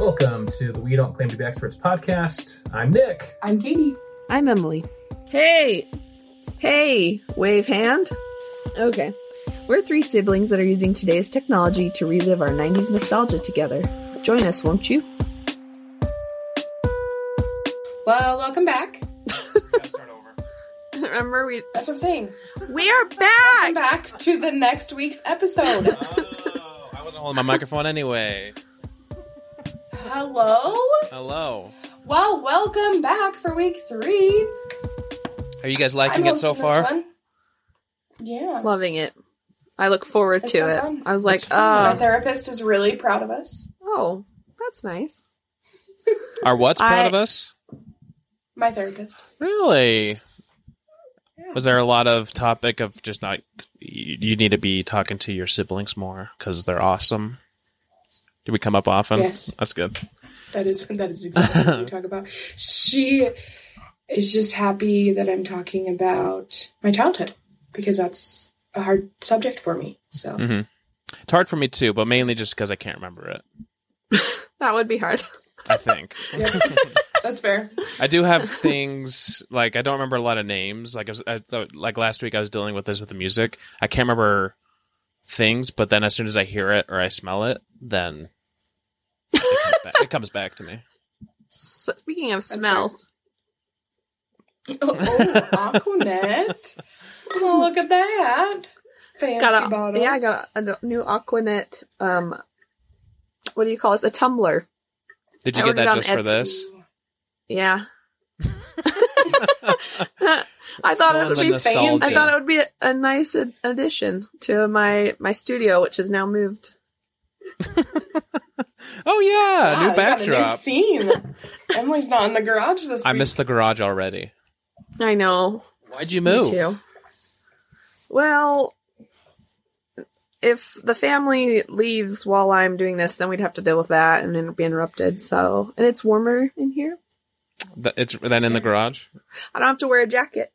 Welcome to the We Don't Claim to Be Experts podcast. I'm Nick. I'm Katie. I'm Emily. Hey, wave hand. Okay. We're three siblings that are using today's technology to relive our 90s nostalgia together. Join us, won't you? Well, welcome back. Start over. Remember, That's what I'm saying. we are Welcome back! back to the next week's episode. Oh, I wasn't holding my microphone anyway. Hello? Hello. Well, welcome back for week 3. Are you guys liking I'm it so hosting this far? one. Yeah. Loving it. I look forward It's to so it. fun. I was like, It's fun. My therapist is really proud of us. oh, that's nice. Are what's proud of us? My therapist. Really? Yeah. Was there a lot of topic of just not... You need to be talking to your siblings more because they're awesome? Do we come up often? Yes. That's good. That is exactly what we talk about. She is just happy that I'm talking about my childhood because that's a hard subject for me. So Mm-hmm. It's hard for me too, but mainly just because I can't remember it, That would be hard. I think. yeah, that's fair. I do have things, like, I don't remember a lot of names. Like, like last week I was dealing with this with the music. I can't remember things, but then as soon as I hear it or I smell it, then it comes back to me. Speaking of That's smells, Oh, Aquanet. Oh, look at that. Fancy bottle. I got a new Aquanet, what do you call it? A tumbler. Did you I get ordered that on just for Etsy. this? Yeah. I thought it would The be nostalgia. I thought it would be a nice addition to my studio, which is now moved. Oh yeah, Wow, new you got a new backdrop. scene. Emily's not in the garage this I week. missed the garage already. I know. Why'd you Me move? too. Well, if the family leaves while I'm doing this, then we'd have to deal with that and then be interrupted. So, and it's warmer in here. It's then in the garage. I don't have to wear a jacket.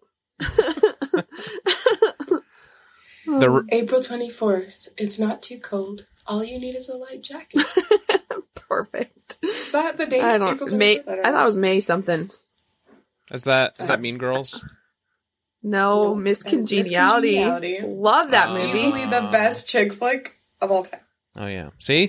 April 24th. It's not too cold. All you need is a light jacket. Perfect. Is that the date? I don't. April May. 24th? I thought it was May something. Is that Mean Girls? No, No, Miss that's Miss Congeniality. Congeniality. Love that movie. Easily the best chick flick of all time. Oh yeah. See?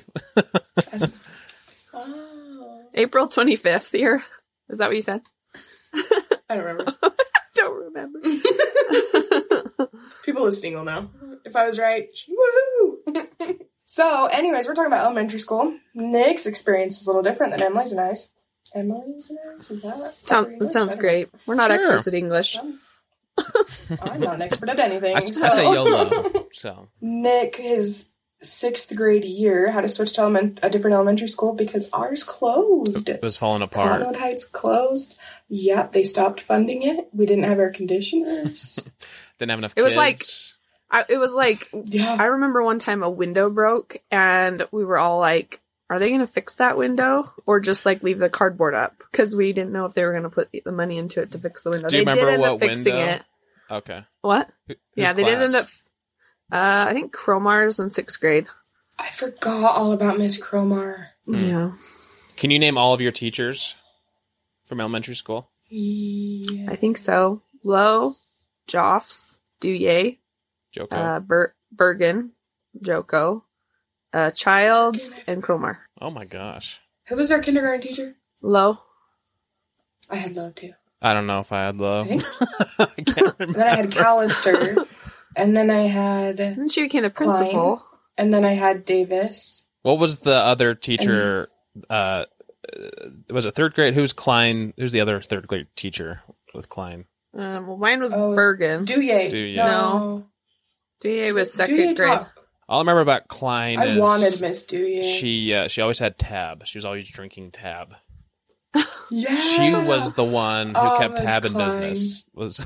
Oh. April 25th year. Is that what you said? I don't remember. Don't remember. People listening will know. If I was right, woohoo! So, anyways, we're talking about elementary school. Nick's experience is a little different than Emily's and I's. Emily's and I's? Is that? That sounds great. We're not Sure. experts at English. I'm not an expert at anything. I say YOLO. So Nick, his 6th grade year, had to switch to a different elementary school because ours closed. it was falling apart. Cottonwood Heights closed. Yep, they stopped funding it. We didn't have air conditioners. Didn't have enough It kids. was like, Yeah. I remember one time a window broke and we were all like, are they going to fix that window or just like leave the cardboard up? Because we didn't know if they were going to put the money into it to fix the window. Do you They remember did end up what fixing window? it. Okay. What? Whose Yeah, they did end class? up, I think Cromar's in 6th grade. I forgot all about Miss Cromar. Yeah. Can you name all of your teachers from elementary school? Yeah. I think so. Lowe, Joffs, Douye, Joko. Bergen, Joko, Childs, and Cromar. Oh my gosh. Who was our kindergarten teacher? Lowe. I had Love too. I don't know if I had low. I think. I can't And remember. then I had Callister. And then I had... And then she became the principal. And then I had Davis. What was the other teacher? Was it 3rd grade? Who's Klein? Who's the other 3rd grade teacher with Klein? Well, mine was Oh, Bergen. Douye. Douye. No. Douye was Douye 2nd grade. taught- All I remember about Klein I is wanted Miss Douye. she always had Tab. She was always drinking Tab. Yeah. She was the one who Oh, kept Miss Tab in Klein. business. Was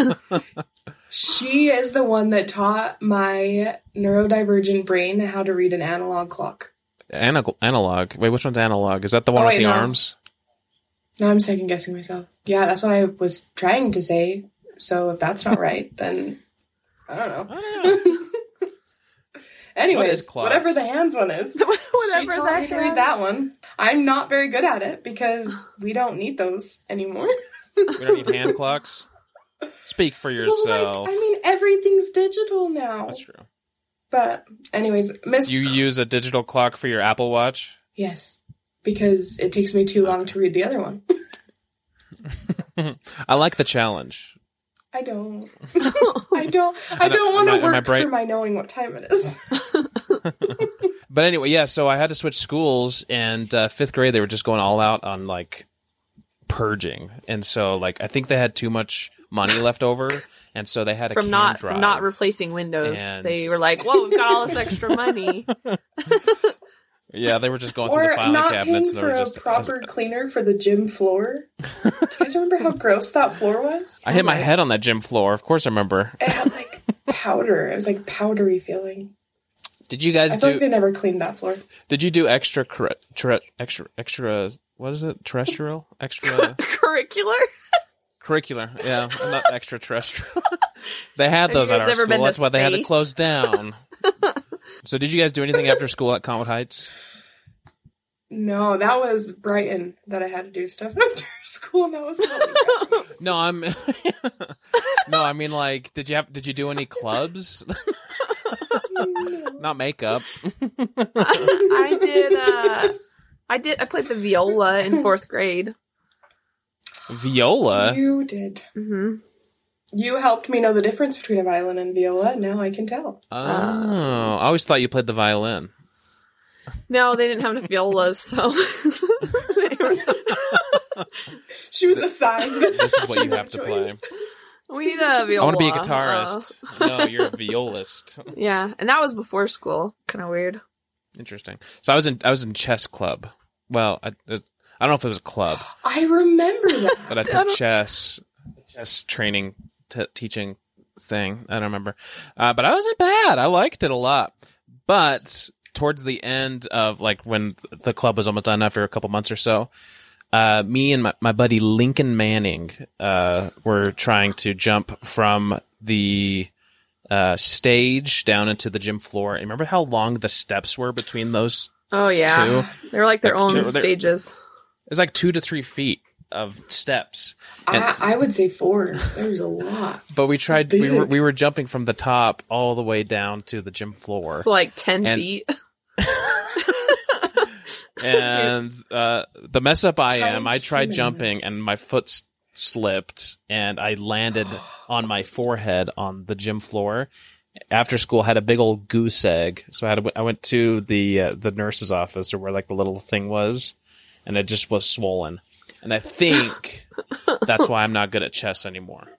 She is the one that taught my neurodivergent brain how to read an analog clock. analog? Wait, which one's analog? Is that the one Oh, with wait, the no. arms? No, I'm second guessing myself. Yeah, that's what I was trying to say. So if that's not right, then I don't know. Anyways, clogs? whatever the hands one is. Whatever She taught me to read that one. I'm not very good at it because we don't need those anymore. We don't need hand clocks. Speak for yourself. Well, I mean, everything's digital now. That's true. But anyways, Miss... You use a digital clock for your Apple Watch? Yes, because it takes me too long to read the other one. I like the challenge. I don't. I don't want to work for my knowing what time it is. But anyway, yeah, so I had to switch schools, and 5th grade, they were just going all out on, like, purging. And so, like, I think they had too much money left over, and so they had a from not replacing Windows. And... They were like, "Whoa, we've got all this extra money." Yeah, they were just going through the filing cabinets. Or not paying for a proper cleaner for the gym floor. Do you guys remember how gross that floor was? I hit my head on that gym floor. Of course I remember. It had, like, powder. It was, like, powdery feeling. Did you guys I feel like they never cleaned that floor. Did you do extra what is it? Terrestrial? Extra... Curricular, yeah. Not extraterrestrial. They had those at our school. That's why they had to close down. So did you guys do anything after school at Conwood Heights? No, that was Brighton that I had to do stuff after school, and that was totally No, I mean, like, did you do any clubs? Not makeup. I played the viola in 4th grade. Viola? You did. Mm-hmm. You helped me know the difference between a violin and viola, and now I can tell. Oh, I always thought you played the violin. No, they didn't have enough violas, so... She was assigned. This is what you have to play. We need a viola. I want to be a guitarist. No, you're a violist. Yeah, and that was before school. Kind of weird. Interesting. So I was in chess club. Well, I don't know if it was a club. I remember that. But I took chess training, teaching thing. I don't remember. But I wasn't bad. I liked it a lot. But towards the end of, like, when the club was almost done after a couple months or so, me and my buddy Lincoln Manning were trying to jump from the stage down into the gym floor. And remember how long the steps were between those Oh, yeah. two? They were like their own stages. It was like 2 to 3 feet of steps. I would say 4. There was a lot. But we tried. We were jumping from the top all the way down to the gym floor. So like 10 feet. And the mess up I tried jumping and my foot slipped and I landed on my forehead on the gym floor. After school, had a big old goose egg, so I went to the nurse's office, or where, like, the little thing was, and it just was swollen. And I think that's why I'm not good at chess anymore.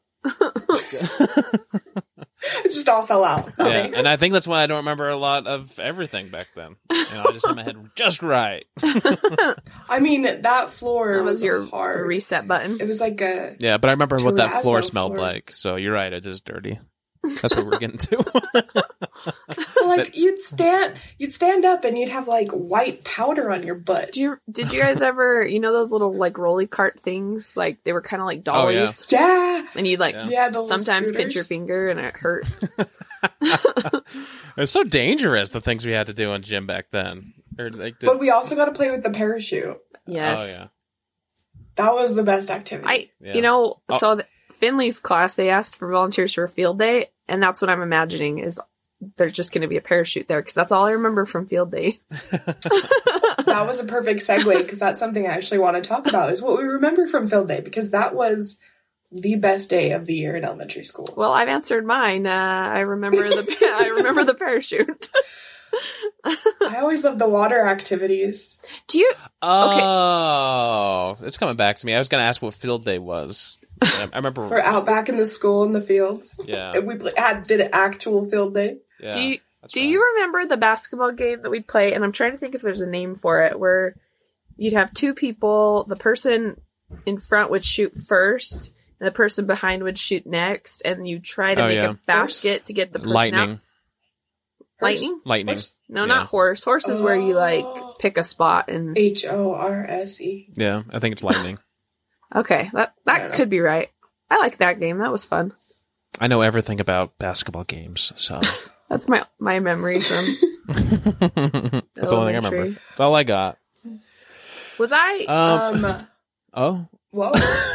It just all fell out. Yeah, and I think that's why I don't remember a lot of everything back then. I just had my head just right. I mean, that floor was your hard reset button. It was like a... Yeah, but I remember what that floor smelled floor. like, so you're right, it is dirty. That's what we're getting to. Like, you'd stand up and you'd have, like, white powder on your butt. Did you guys ever, those little, like, rolly cart things? Like, they were kind of like dollies. Oh, yeah. And you'd, like, sometimes scooters. pinch your finger and it hurt. It was so dangerous, the things we had to do in gym back then. But we also got to play with the parachute. Yes. Oh, yeah. That was the best activity. So Finley's class, they asked for volunteers for a field day, and that's what I'm imagining is there's just going to be a parachute there, because that's all I remember from field day. That was a perfect segue, because that's something I actually want to talk about, is what we remember from field day, because that was the best day of the year in elementary school. Well, I've answered mine. I remember the parachute. I always love the water activities. Do you? Oh, it's coming back to me. I was going to ask what field day was. I remember We're out back in the school in the fields. Yeah, and we did an actual field day. Yeah, do you remember the basketball game that we'd play? And I'm trying to think if there's a name for it, where you'd have 2 people. The person in front would shoot first, and the person behind would shoot next, and you try to make a basket to get the person out. Lightning? Horse? No, not horse. Horse is where you, like, pick a spot and... HORSE. Yeah, I think it's lightning. Okay, that could be right. I like that game. That was fun. I know everything about basketball games, so... That's my memory from That's the only thing I remember. Elementary. That's all I got. Was I? Oh, Whoa.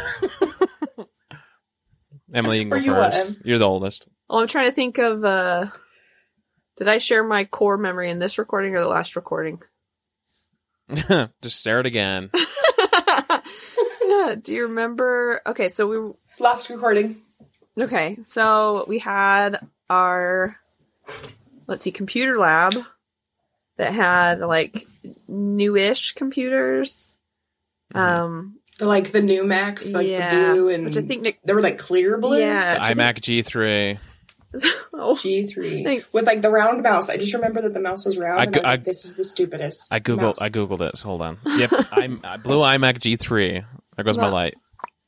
Emily, you can Were go you what, first. Em? You're the oldest. Oh, I'm trying to think of. Did I share my core memory in this recording or the last recording? Just stare it again. Do you remember? Okay, so we. Last recording. Okay, so we had our, let's see, computer lab that had like newish computers. Like the new Macs, like the blue and which I think Nick. they were like clear blue. Yeah, The iMac G3. Oh, G3 Thanks. with like the round mouse. I just remember that the mouse was round. And I was I- like, this is the stupidest. I mouse. googled it. So hold on. Yep, blue iMac G3. There goes my light.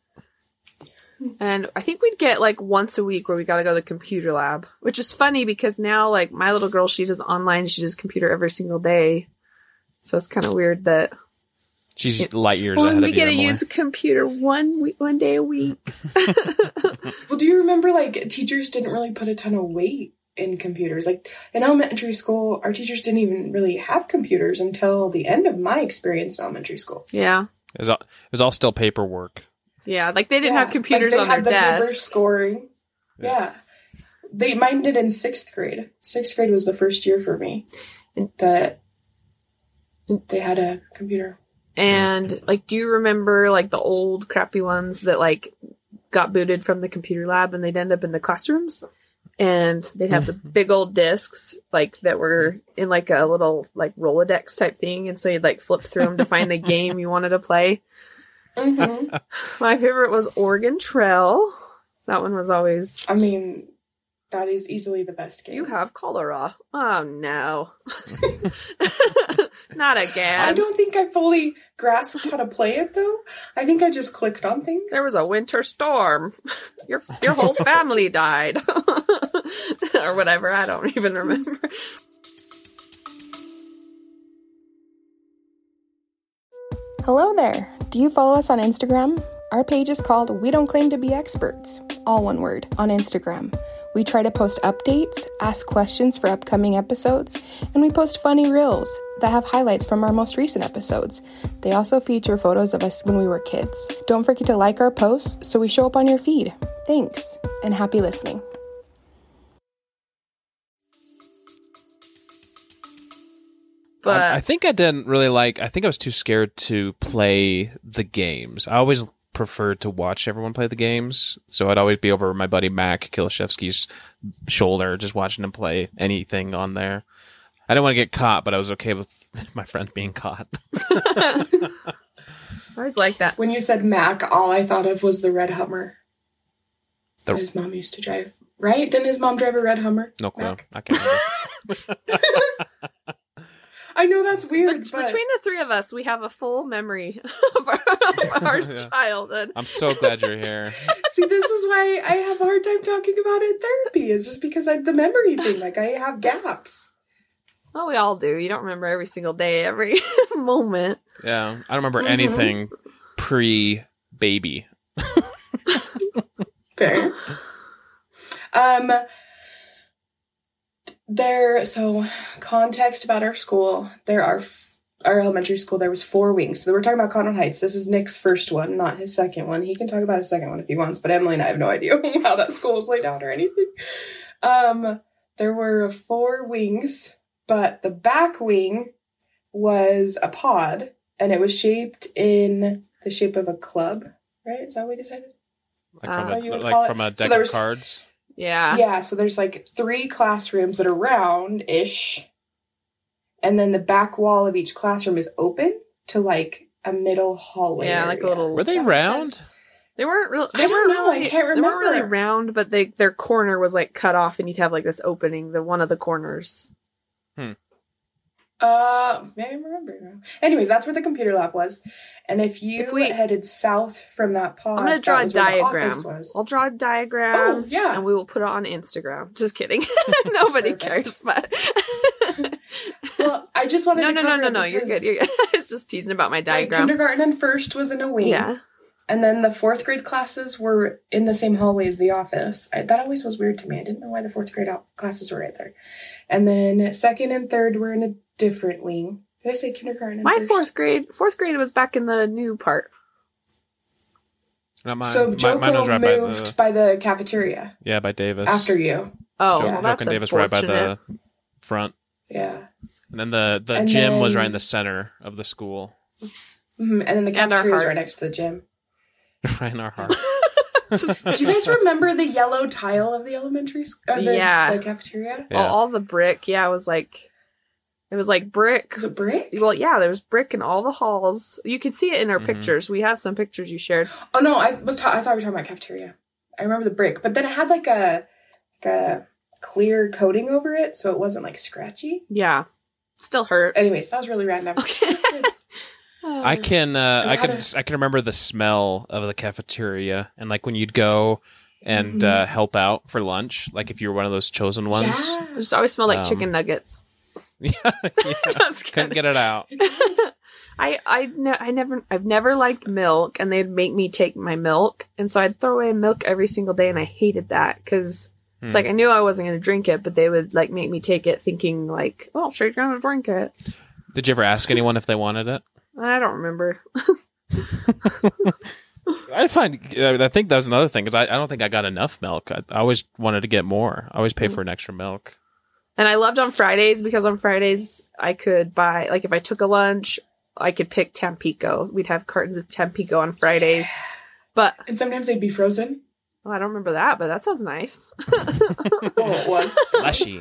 and I think we'd get like once a week where we got to go to the computer lab, which is funny because now like my little girl, she does online, she does computer every single day, so it's kind of weird that. She's light years ahead of we you, get to Emily. use a computer one day a week. Well, do you remember like teachers didn't really put a ton of weight in computers? Like in elementary school, our teachers didn't even really have computers until the end of my experience in elementary school. Yeah. It was all still paperwork. Yeah, like they didn't Yeah, have computers like, on their they had the paper desk. scoring. Yeah. Mine did in 6th grade. 6th grade was the first year for me that they had a computer. And like, do you remember like the old crappy ones that like got booted from the computer lab and they'd end up in the classrooms? And they'd have the big old discs like that were in like a little like Rolodex type thing. And so you'd like flip through them to find the game you wanted to play. Mm-hmm. My favorite was Oregon Trail. That one was always. I mean, that is easily the best game. You have cholera. Oh no. Not again. I don't think I fully grasped how to play it though. I think I just clicked on things. There was a winter storm. Your whole family died. Or whatever. I don't even remember. Hello there. Do you follow us on Instagram? Our page is called We Don't Claim to Be Experts, all one word, on Instagram. We try to post updates, ask questions for upcoming episodes, and we post funny reels that have highlights from our most recent episodes. They also feature photos of us when we were kids. Don't forget to like our posts so we show up on your feed. Thanks, and happy listening. But I think I didn't really like. I think I was too scared to play the games. I always preferred to watch everyone play the games, so I'd always be over my buddy Mac Kilashevsky's shoulder, just watching him play anything on there. I didn't want to get caught, but I was okay with my friend being caught. I always like that. When you said Mac, all I thought of was the red Hummer The- that his mom used to drive. Right? Didn't his mom drive a red Hummer? No clue. Mac? I can't remember. I know that's weird, But but between the three of us, we have a full memory of our Yeah. childhood. I'm so glad you're here. see, this is why I have a hard time talking about it in therapy. It's just because the memory thing. Like, I have gaps. Well, we all do. You don't remember every single day, every moment. Yeah, I don't remember Mhm. anything pre-baby. Fair. So context about our school. Our elementary school, there was 4 wings. So we're talking about Conrad Heights. This is Nick's first one, not his second one. He can talk about his second one if he wants, but Emily and I have no idea how that school was laid out or anything. There were 4 wings, but the back wing was a pod, and it was shaped in the shape of a club, right? Is that what we decided? That's what you would Like call it. from a So deck there of was- cards. Yeah. Yeah, so there's like 3 classrooms that are round-ish, and then the back wall of each classroom is open to like a middle hallway. Yeah, like a area. little- Were Does they that make round? sense? They weren't real. I don't know, I can't They weren't really remember. round, but their corner was like cut off, and you'd have like this opening, one of the corners. Maybe I remember. Anyways, that's where the computer lab was, and if you If headed south from that pod, I'm going to draw that a was where the diagram. office was. I'll draw a diagram. Oh, yeah. And we will put it on Instagram. Just kidding. Nobody Perfect. cares, but. Well, I just wanted No, to no, cover no, it no. You're because, good. You're good. I was just teasing about my like, diagram. kindergarten and first was in a wing. Yeah. And then the 4th grade classes were in the same hallway as the office. That always was weird to me. I didn't know why the 4th grade classes were right there. And then 2nd and 3rd were in a different wing. Did I say kindergarten? My fourth grade was back in the new part. Not mine. So Mine Joko was right moved by the cafeteria yeah, by Davis. after you. Oh, Yeah. well, that's Joke and Davis were right by the front. Yeah. And then the And gym was then- right in the center of the school. And then the And our cafeteria was right hearts. next to the gym. Right in our hearts. Do you guys remember the yellow tile of the elementary school? Yeah. The cafeteria? Yeah. All the brick. Yeah, it was like brick. Was it brick? Well, yeah, there was brick in all the halls. You could see it in our Mhm. pictures. We have some pictures you shared. Oh no, I thought we were talking about cafeteria. I remember the brick, but then it had like a clear coating over it, so it wasn't like scratchy. Yeah. Still hurt. Anyways, that was really random. Okay. I can remember the smell of the cafeteria and like when you'd go and help out for lunch, like if you were one of those chosen ones. Yeah. It just always smelled like chicken nuggets. Yeah, Just couldn't kidding. get it out. I've never liked milk, and they'd make me take my milk, and so I'd throw away milk every single day, and I hated that because it's like I knew I wasn't going to drink it, but they would like make me take it, thinking like, "Oh, sure, you're going to drink it." Did you ever ask anyone if they wanted it? I don't remember. I think that was another thing because I don't think I got enough milk. I always wanted to get more. I always pay for an extra milk. And I loved on Fridays because on Fridays I could buy, like if I took a lunch, I could pick Tampico. We'd have cartons of Tampico on Fridays. But And sometimes they'd be frozen. oh, I don't remember that, but that sounds nice. Oh, it was. Slushy.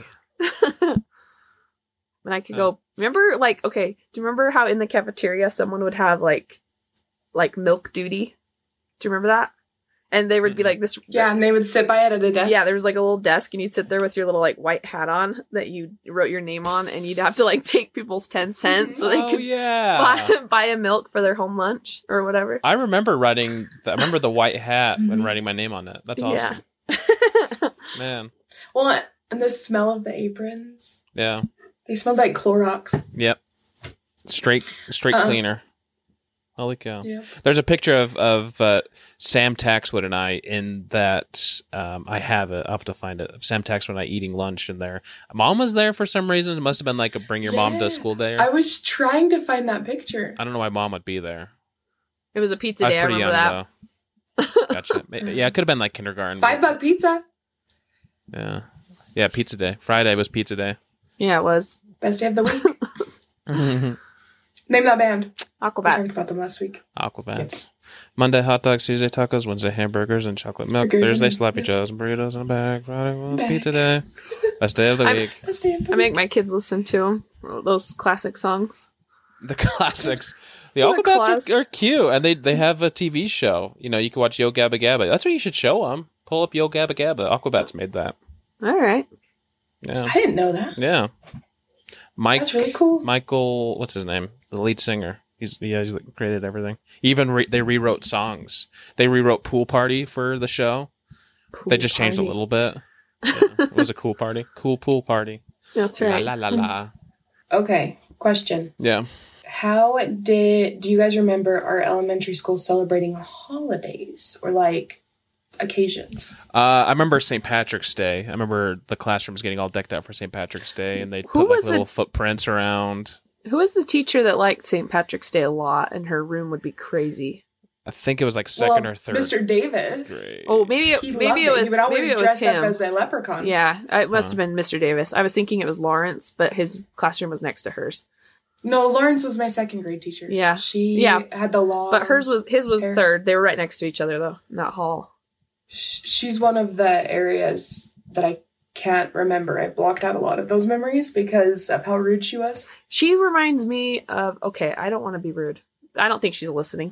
And I could go, remember, like, okay, do you remember how in the cafeteria someone would have like milk duty? Do you remember that? And they would be like this. Yeah, and they would sit by it at a desk. Yeah, there was like a little desk and you'd sit there with your little like white hat on that you wrote your name on, and you'd have to like take people's 10 cents so they Oh could yeah. buy a milk for their home lunch or whatever. I remember the white hat and writing my name on it. That's awesome. Yeah. Man. Well, and the smell of the aprons. Yeah. They smelled like Clorox. Yep. Straight cleaner. Holy cow. Yeah. There's a picture of Sam Taxwood and I in that. I have it. I'll have to find it. Of Sam Taxwood and I eating lunch in there. Mom was there for some reason. It must have been like a bring your mom to school day. I was trying to find that picture. I don't know why mom would be there. It was a pizza I was day. I pretty remember young that. though. Gotcha. Yeah, it could have been like kindergarten. $5 pizza. Yeah. Yeah, pizza day. Friday was pizza day. Yeah, it was. Best day of the week. Name that band. We talked Aquabats. about them last week. Aquabats. Monday hot dogs, Tuesday tacos, Wednesday hamburgers and chocolate milk, Burgers Thursday and- sloppy joes and burritos in a bag, Friday was Bag. pizza day. Best day of the week. Best day of the I make my kids listen to those classic songs. The classics. The What a Aquabats class. are cute, and they have a TV show. You know, you can watch Yo Gabba Gabba. That's what you should show them. Pull up Yo Gabba Gabba. Aquabats made that. All right. Yeah, I didn't know that. yeah. Mike. That's really cool. Michael, what's his name? The lead singer. He's created everything. Even they rewrote songs. They rewrote Pool Party for the show. They just changed a Party. little bit. Yeah, it was a cool party. Cool pool party. That's right. La la la la. Okay, question. Yeah. How do you guys remember our elementary school celebrating holidays or like occasions? I remember St. Patrick's Day. I remember the classrooms getting all decked out for St. Patrick's Day, and they Who put like was the- little footprints around. Who was the teacher that liked St. Patrick's Day a lot and her room would be crazy? I think it was like second Well, or third. Mr. Davis. grade. Oh, maybe He it loved was He would always maybe it was dress him. up as a leprechaun. Yeah, it must have been Mr. Davis. I was thinking it was Lawrence, but his classroom was next to hers. No, Lawrence was my second grade teacher. Yeah. She Yeah. had the long. But his was hair. third. They were right next to each other though, in that hall. She's one of the areas that I can't remember. I blocked out a lot of those memories because of how rude she was. She reminds me of, okay, I don't want to be rude. I don't think she's listening.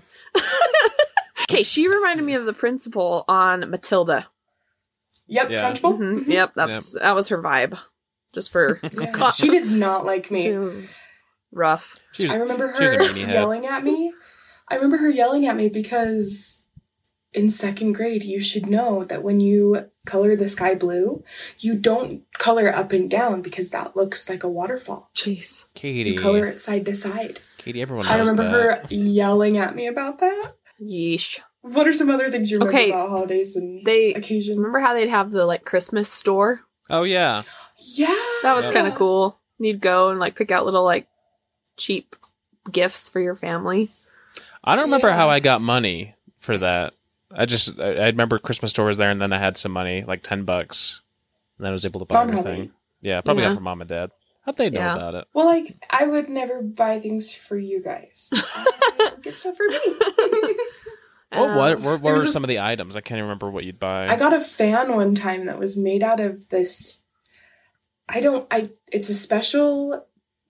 Okay, she reminded me of the principal on Matilda. Yep, Yeah. Trunchbull. Mhm, Yep, that was her vibe. Just for Yeah, she did not like me. She was rough. She was- I remember she was a her meanie head. yelling at me. I remember her yelling at me because in second grade, you should know that when you color the sky blue, you don't color up and down because that looks like a waterfall. Jeez. Katie. You color it side to side. Katie, everyone knows I remember that. her yelling at me about that. Yeesh. What are some other things you remember Okay, about holidays and they- occasions? Remember how they'd have the like Christmas store? Oh yeah. Yeah. That was Yeah. kind of cool. You'd go and like pick out little like cheap gifts for your family. I don't remember Yeah. how I got money for that. I remember Christmas store was there, and then I had some money, like $10, and then I was able to buy Mom everything. probably. Yeah, probably got Yeah. from mom and dad. How'd they know Yeah. about it? Well, like, I would never buy things for you guys. I would get stuff for me. What There were was some of the items? I can't even remember what you'd buy. I got a fan one time that was made out of this. It's a special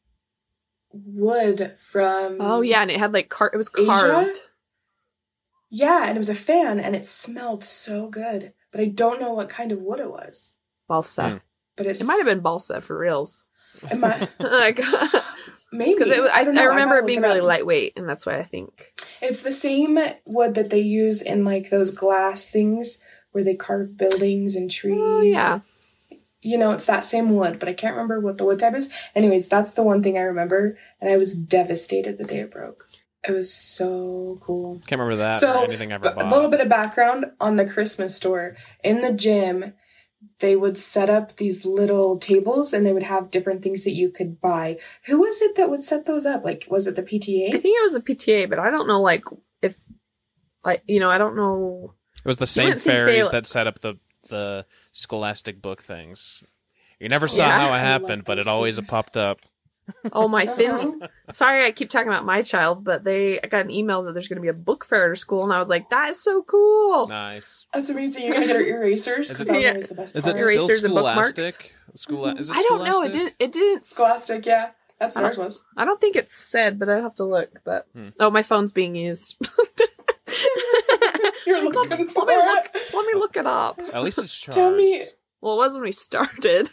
wood from. Oh yeah, and it had like it was Asia? carved. Yeah, and it was a fan, and it smelled so good. But I don't know what kind of wood it was. Balsa. Hmm. But It might have been balsa for reals. Like, maybe. Because I don't know. remember gotta it being look really up. lightweight, and that's why I think. It's the same wood that they use in like those glass things where they carve buildings and trees. Oh yeah. You know, it's that same wood, but I can't remember what the wood type is. Anyways, that's the one thing I remember, and I was devastated the day it broke. It was so cool. Can't remember that So, or anything I ever bought. a little bit of background on the Christmas store. In the gym, they would set up these little tables, and they would have different things that you could buy. Who was it that would set those up? Like, was it the I PTA? think it was the PTA, but I don't know like if I don't know. It was the same wouldn't think fairies they- that set up the Scholastic book things. You never saw Yeah. how I it happened, love but it those always things. popped up. Oh my Uh-huh. Finn. Sorry, I keep talking about my child, but I got an email that there's going to be a book fair at her school, and I was like, that is so cool. Nice. That's amazing. You're gonna get her erasers Is because it- that was Yeah. always the best Is part. it still Erasers and bookmarks? Scholastic? Is it I don't know. Scholastic? It didn't. Scholastic, yeah. That's what I ours was. I don't think it's said, but I have to look. But oh, my phone's being used. You're looking for let me look. it. Let me look it up. At least it's charged. Tell me. Well, it was when we started.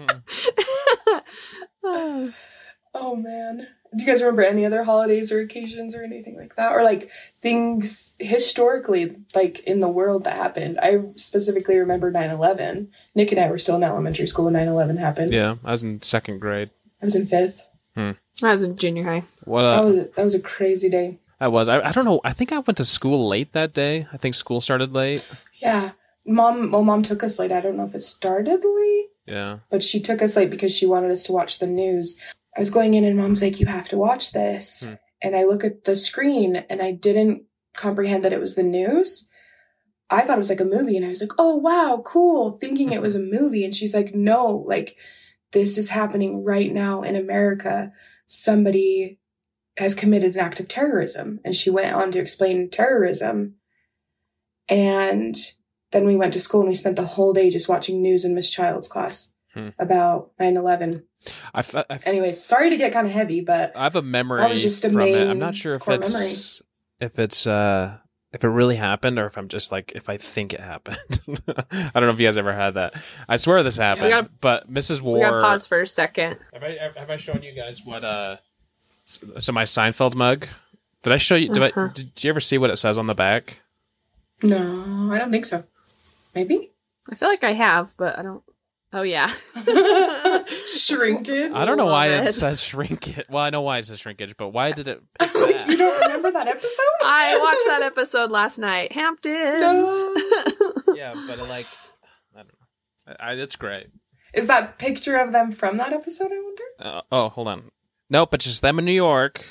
Oh man. Do you guys remember any other holidays or occasions or anything like that? Or like things historically, like in the world that happened? I specifically remember 9/11. Nick and I were still in elementary school when 9/11 happened. Yeah, I was in second grade. I was in 5th. I was in junior high. What That was a crazy day. I don't know. I think I went to school late that day. I think school started late. Yeah. Mom took us late. I don't know if it started late, Yeah. but she took us late because she wanted us to watch the news. I was going in and Mom's like, you have to watch this. And I look at the screen and I didn't comprehend that it was the news. I thought it was like a movie and I was like, oh, wow, cool. Thinking it was a movie. And she's like, no, like this is happening right now in America. Somebody has committed an act of terrorism. And she went on to explain terrorism. And then we went to school and we spent the whole day just watching news in Miss Child's class about 9/11. Anyways, sorry to get kind of heavy, but I have a memory that was just a from it. I'm main not sure if core it's if it really happened or if I'm just like if I think it happened. I don't know if you guys ever had that. I swear this happened, but Mrs. War. We gotta pause for a second. Have I shown you guys what so my Seinfeld mug? Did I show you? Did you ever see what it says on the back? no, I don't think so. Maybe? I feel like I have, but I don't. Oh yeah. Shrinkage? I don't know why Love it it. says shrinkage. Well, I know why it says shrinkage, but why did it pick I'm like, that? you don't remember that episode? I watched that episode last night. Hamptons. No. Yeah, but I don't know. It's great. Is that picture of them from that episode, I wonder? Oh, hold on. Nope, but just them in New York.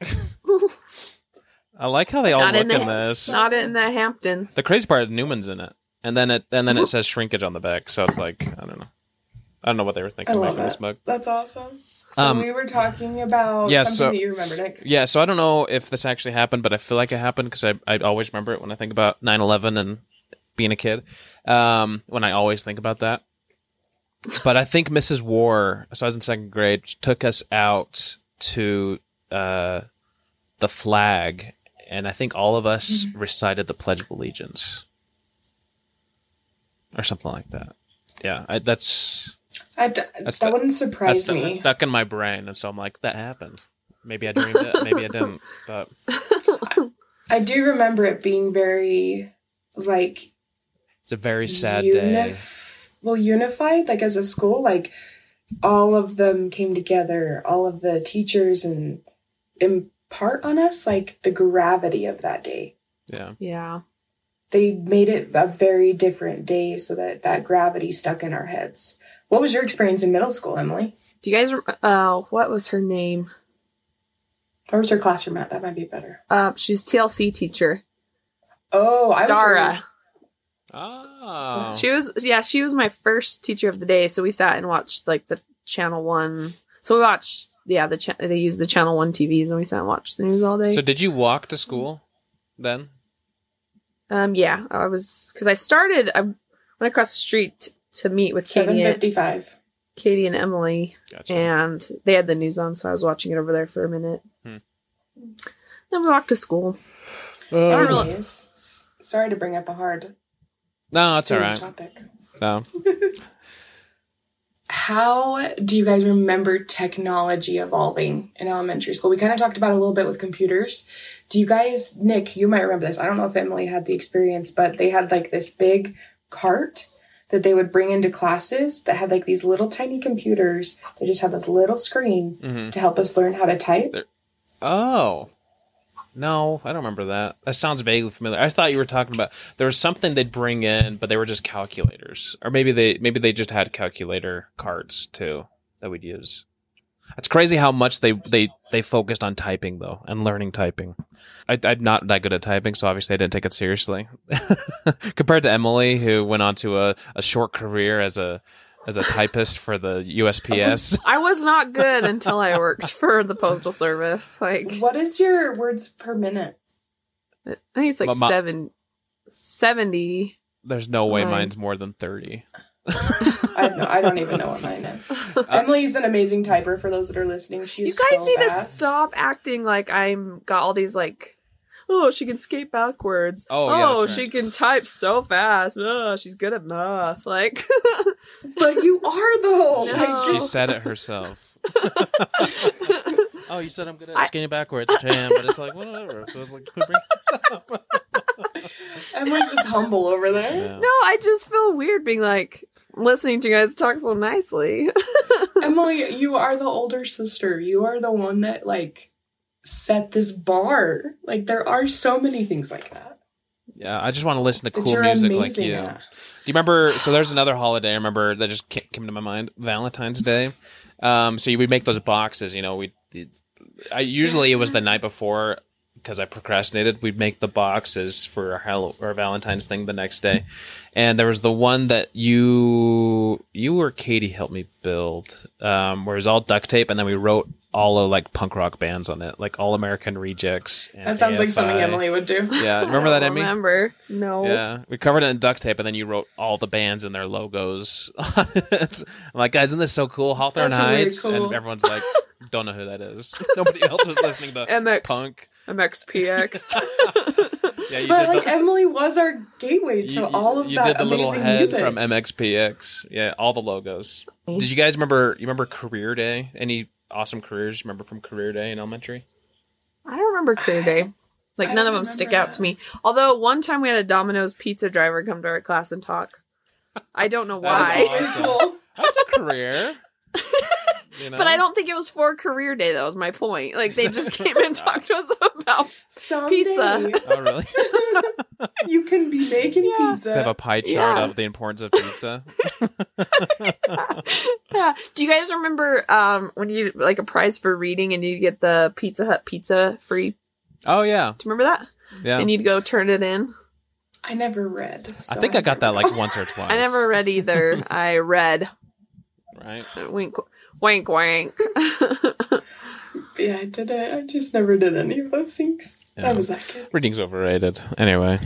I like how they all Not look in in the- this. Not in the Hamptons. The crazy part is Newman's in it, and then it says shrinkage on the back. So it's like I don't know what they were I thinking love making this it. mug. That's awesome. So we were talking about yeah, something that you remember, Nick. Yeah, so I don't know if this actually happened, but I feel like it happened because I always remember it when I think about 9/11 and being a kid. When I always think about that. But I think Mrs. War, so I was in second grade, took us out to the flag, and I think all of us recited the Pledge of Allegiance. Or something like that. Yeah, that Wouldn't surprise me. That's stuck in my brain, and so I'm like, that happened. Maybe I dreamed it, maybe I didn't. But I do remember it being very, like... it's a very sad day. Unified, like as a school, like all of them came together, all of the teachers, and impart on us like the gravity of that day. Yeah. Yeah. they made it a very different day so that gravity stuck in our heads. What was your experience in middle school, Emily? Do you guys, what was her name? Where was her classroom at? That might be better. She's TLC teacher. Oh, I was Dara. Oh. She was my first teacher of the day. So we sat and watched like the Channel 1. So we watched, they used the Channel 1 TVs and we sat and watched the news all day. So did you walk to school then? Yeah, because I went across the street to meet with 7:55. Katie and Emily, Gotcha. and they had the news on, so I was watching it over there for a minute. Then we walked to school. Anyways, sorry to bring up a hard No, that's all serious right. topic. No. How do you guys remember technology evolving in elementary school? We kind of talked about it a little bit with computers. Do you guys, Nick, you might remember this. I don't know if Emily had the experience, but they had like this big cart that they would bring into classes that had like these little tiny computers that just had this little screen to help us learn how to type. Oh. No, I don't remember that. That sounds vaguely familiar. I thought you were talking about there was something they'd bring in, but they were just calculators. Or maybe they just had calculator cards too that we'd use. It's crazy how much they focused on typing though and learning typing. I'm not that good at typing, so obviously I didn't take it seriously. Compared to Emily, who went on to a short career as a typist for the USPS. I was not good until I worked for the Postal Service. Like, What is your words per minute? I think it's like 70. There's no way Mine. mine's more than 30. I don't even know what mine is. Emily's an amazing typer for those that are listening. She You is guys so need fast. to stop acting like I'm got all these like, oh, she can skate backwards. Oh, yeah, that's she right. can type so fast. Oh, she's good at math. Like, But you are though. No. Like, She said it herself. Oh, you said I'm good at skating backwards, Jam, but it's like whatever. So it's like Emily's just humble over there. yeah. no, I just feel weird being like listening to you guys talk so nicely. Emily, you are the older sister. You are the one that like set this bar. Like there are so many things like that. Yeah, I just want to listen to That cool you're music like amazing you. at. Do you remember? So there's another holiday I remember that just came to my mind: Valentine's Day. So you would make those boxes. You know, usually it was the night before because I procrastinated. We'd make the boxes for our Valentine's thing the next day, and there was the one that you or Katie helped me build, where it was all duct tape, and then we wrote all of like punk rock bands on it, like All American Rejects. And That sounds like something AFI. Emily would do. Yeah, remember that, Emmy? Remember? No. Yeah, we covered it in duct tape, and then you wrote all the bands and their logos on it. I'm like, guys, isn't this so cool? Hawthorne That's really Heights, cool. and everyone's like, don't know who that is. Nobody else was listening to MX. punk. MXPX. Yeah, you But did like Emily was our gateway to all of you that did the little amazing head music. from MXPX. Yeah, all the logos. Did you guys remember? You remember Career Day? Any awesome careers you remember from Career Day in elementary? I don't remember Career Day. Like, I none don't of them stick remember out to me. Although, one time we had a Domino's pizza driver come to our class and talk. I don't know That's why. Very awesome. cool. That's a career. You know? But I don't think it was for Career Day, that was my point. Like, they just came and talked to us about Someday, Pizza. Oh, really? you can be making pizza. They have a pie chart Yeah. of the importance of pizza. Yeah. Do you guys remember when you like a prize for reading and you get the Pizza Hut pizza free? Oh yeah, Do you remember that? yeah. And you'd go turn it in. I never read. I so think I got that never like know. once or twice. I never read either. I read. Right. Wink, wink, wink. Yeah, I did it. I just never did any of those things. Yeah. I was that kid. Reading's overrated. Anyway.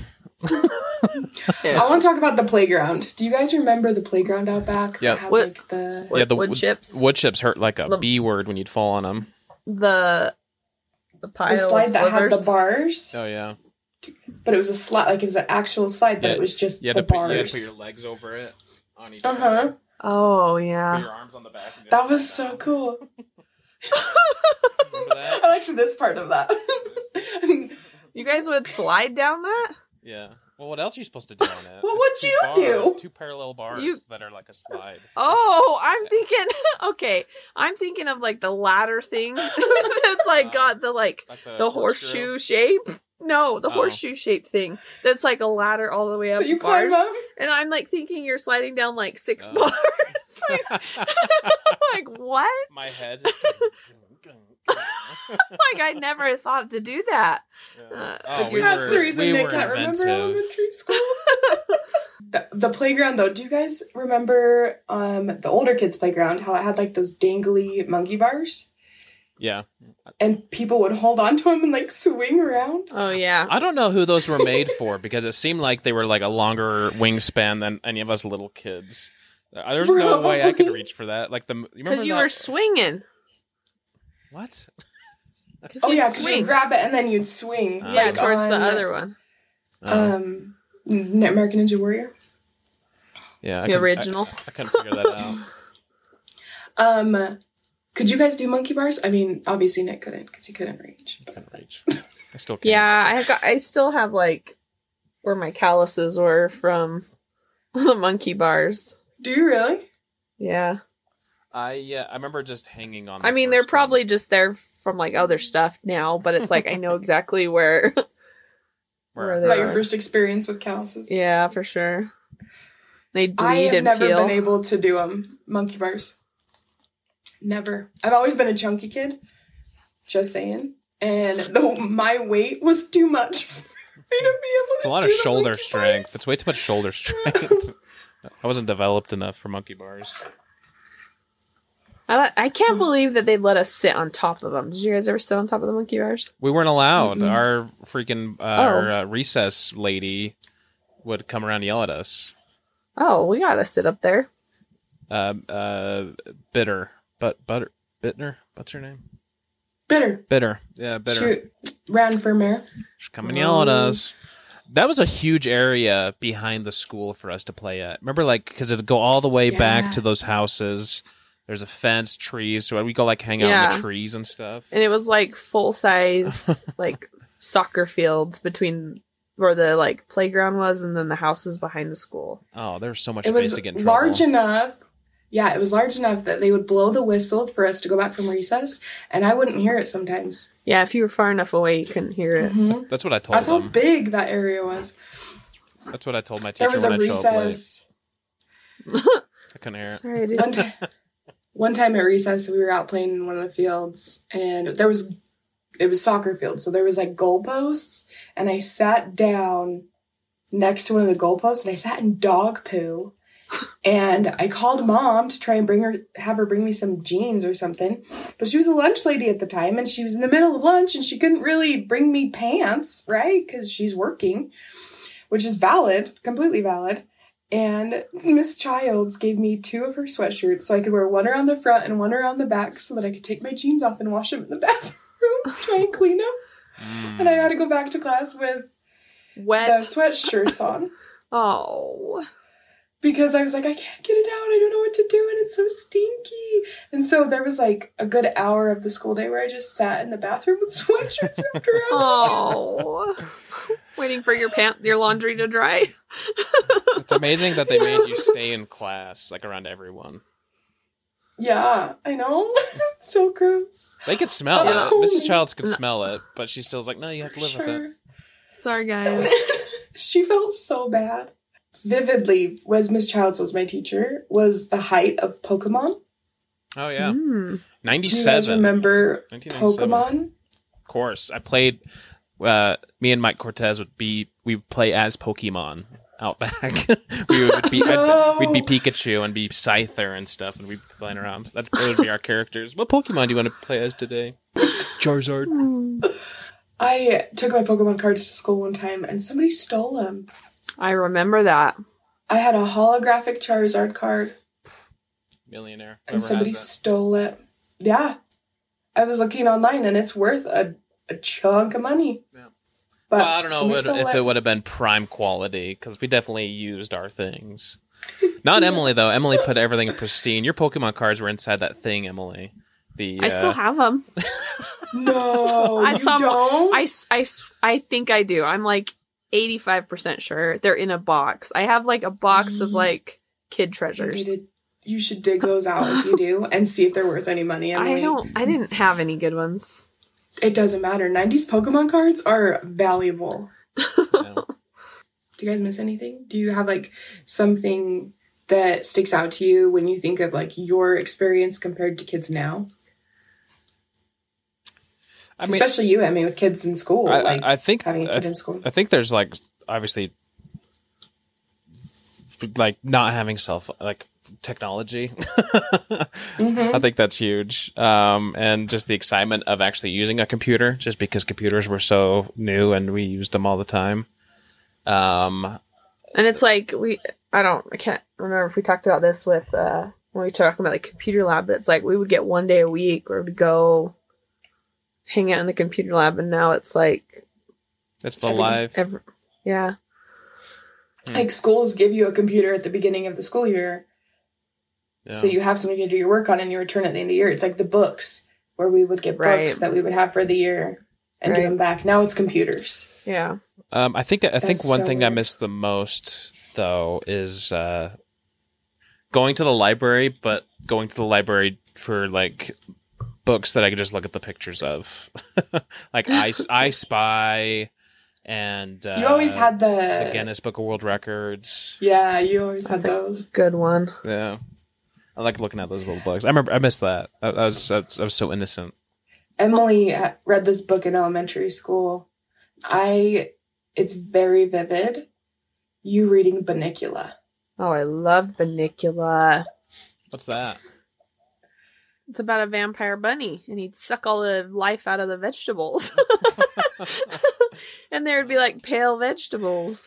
I want to talk about the playground. Do you guys remember the playground out back? that Yeah. had, What- like, the Wood- Yeah, the wood chips. Wood chips hurt like a The- B word when you'd fall on them. The pile slide of that had the slivers. bars, Oh yeah. but it was a slide. Like it was an actual slide, but Yeah, it was just You had, the to put, you had to bars. put your legs over it on each Uh side. huh. Oh Put yeah. your arms on the back. And just That was slide so down. cool. Remember that? I liked this part of that. You guys would slide down that? Yeah. Well, what else are you supposed to do on it? Well, It's what'd two you do? Two parallel bars You- that are like a slide. Oh, I'm thinking. Okay, I'm thinking of like the ladder thing that's like got the like Like the horseshoe shape. No, the horseshoe shaped thing. That's like a ladder all the way up. You bars. climb up? And I'm like thinking you're sliding down like 6 bars. Like what? My head. Like I never thought to do that. That's the reason Nick can't remember elementary school. The playground, though, do you guys remember the older kids' playground, how it had like those dangly monkey bars? Yeah. And people would hold on to them and like swing around. Oh, yeah. I don't know who those were made for because it seemed like they were like a longer wingspan than any of us little kids. There's no way I could reach for that. Like because you were swinging. What? Because you'd grab it and then you'd swing. Yeah, towards the other one. American Ninja Warrior. Yeah, the original. I couldn't figure that out. Could you guys do monkey bars? I mean, obviously Nick couldn't because he couldn't reach. I couldn't reach. I still can't. Yeah, I still have like where my calluses were from the monkey bars. Do you really? Yeah. I remember just hanging on. I mean, they're probably just there from like other stuff now, but it's like I know exactly where. Where is that your first experience with calluses? Yeah, for sure. They bleed I have and never peel. been able to do monkey bars. Never. I've always been a chunky kid. Just saying. And my weight was too much for me to be able to it's a lot of shoulder strength. It's way too much shoulder strength. I wasn't developed enough for monkey bars. I can't believe that they let us sit on top of them. Did you guys ever sit on top of the monkey bars? We weren't allowed. Mm-hmm. Our freaking our recess lady would come around and yell at us. Oh, we gotta sit up there. Bitter. Bittner? What's her name? Bitter. Yeah, Bitter. She ran for mayor. She's coming and yell at us. That was a huge area behind the school for us to play at. Remember, like, because it would go all the way back to those houses. There's a fence, trees, so we go like hang out in the trees and stuff. And it was like full size, like soccer fields between where the like playground was and then the houses behind the school. Oh, there was so much space to get in trouble. Large enough. Yeah, it was large enough that they would blow the whistle for us to go back from recess, and I wouldn't hear it sometimes. Yeah, if you were far enough away, you couldn't hear it. Mm-hmm. That's what I told them. That's how big that area was. That's what I told my teacher when I showed up late. I couldn't hear it. Sorry, I didn't. One time at recess, we were out playing in one of the fields, and it was soccer field, so there was like goalposts, and I sat down next to one of the goalposts, and I sat in dog poo, and I called Mom to try and have her bring me some jeans or something, but she was a lunch lady at the time, and she was in the middle of lunch, and she couldn't really bring me pants, right, because she's working, which is valid, completely valid. And Miss Childs gave me 2 of her sweatshirts so I could wear one around the front and one around the back so that I could take my jeans off and wash them in the bathroom, try and clean them. And I had to go back to class with wet the sweatshirts on. Oh. Because I was like, I can't get it out. I don't know what to do and it's so stinky. And so there was like a good hour of the school day where I just sat in the bathroom with sweatshirts wrapped around. Oh. Waiting for your laundry to dry. It's amazing that they made you stay in class, like around everyone. Yeah, I know. It's so gross. They could smell it. Mrs. Childs could smell it, but she still's like, no, you have to live with it. Sorry, guys. She felt so bad. Vividly, Miss Childs was my teacher, was the height of Pokemon. Oh, yeah. 97. Do you guys remember Pokemon? Of course. I played... me and Mike Cortez we'd play as Pokemon out back. We'd be Pikachu and be Scyther and stuff, and we'd be playing around. So that would be our characters. What Pokemon do you want to play as today? Charizard. I took my Pokemon cards to school one time, and somebody stole them. I remember that. I had a holographic Charizard card. Millionaire. And somebody stole it. Yeah. I was looking online, and it's worth a chunk of money. Yeah. But I don't know if it would have been prime quality, because we definitely used our things. Not Emily, though. Emily put everything in pristine. Your Pokemon cards were inside that thing, Emily. I still have them. No, you don't? I think I do. I'm like 85% sure they're in a box. I have like a box of like kid treasures. You should dig those out if you do and see if they're worth any money. Emily. I didn't have any good ones. It doesn't matter. 90s Pokemon cards are valuable. Yeah. Do you guys miss anything? Do you have like something that sticks out to you when you think of like your experience compared to kids now? I mean, especially you, Emmy, with kids in school. I think having a kid in school. I think there's like obviously like not having technology. Mm-hmm. I think that's huge. And just the excitement of actually using a computer, just because computers were so new and we used them all the time. And it's like I can't remember if we talked about this with when we talked about like computer lab, but it's like we would get one day a week where we'd go hang out in the computer lab, and now it's like it's the live. Yeah. Like schools give you a computer at the beginning of the school year. Yeah. So you have something to do your work on and you return at the end of the year. It's like the books where we would get books that we would have for the year and give them back. Now it's computers. Yeah. I think That's one so thing I weird. miss the most though is going to the library, but going to the library for like books that I could just look at the pictures of, like I Spy, and You always had the Guinness Book of World Records. Yeah, you always had That's those. Good one. Yeah, I like looking at those little books. I missed that. I was so innocent. Emily read this book in elementary school. It's very vivid. You reading Bunnicula. Oh, I loved Bunnicula. What's that? It's about a vampire bunny, and he'd suck all the life out of the vegetables. And there would be like pale vegetables.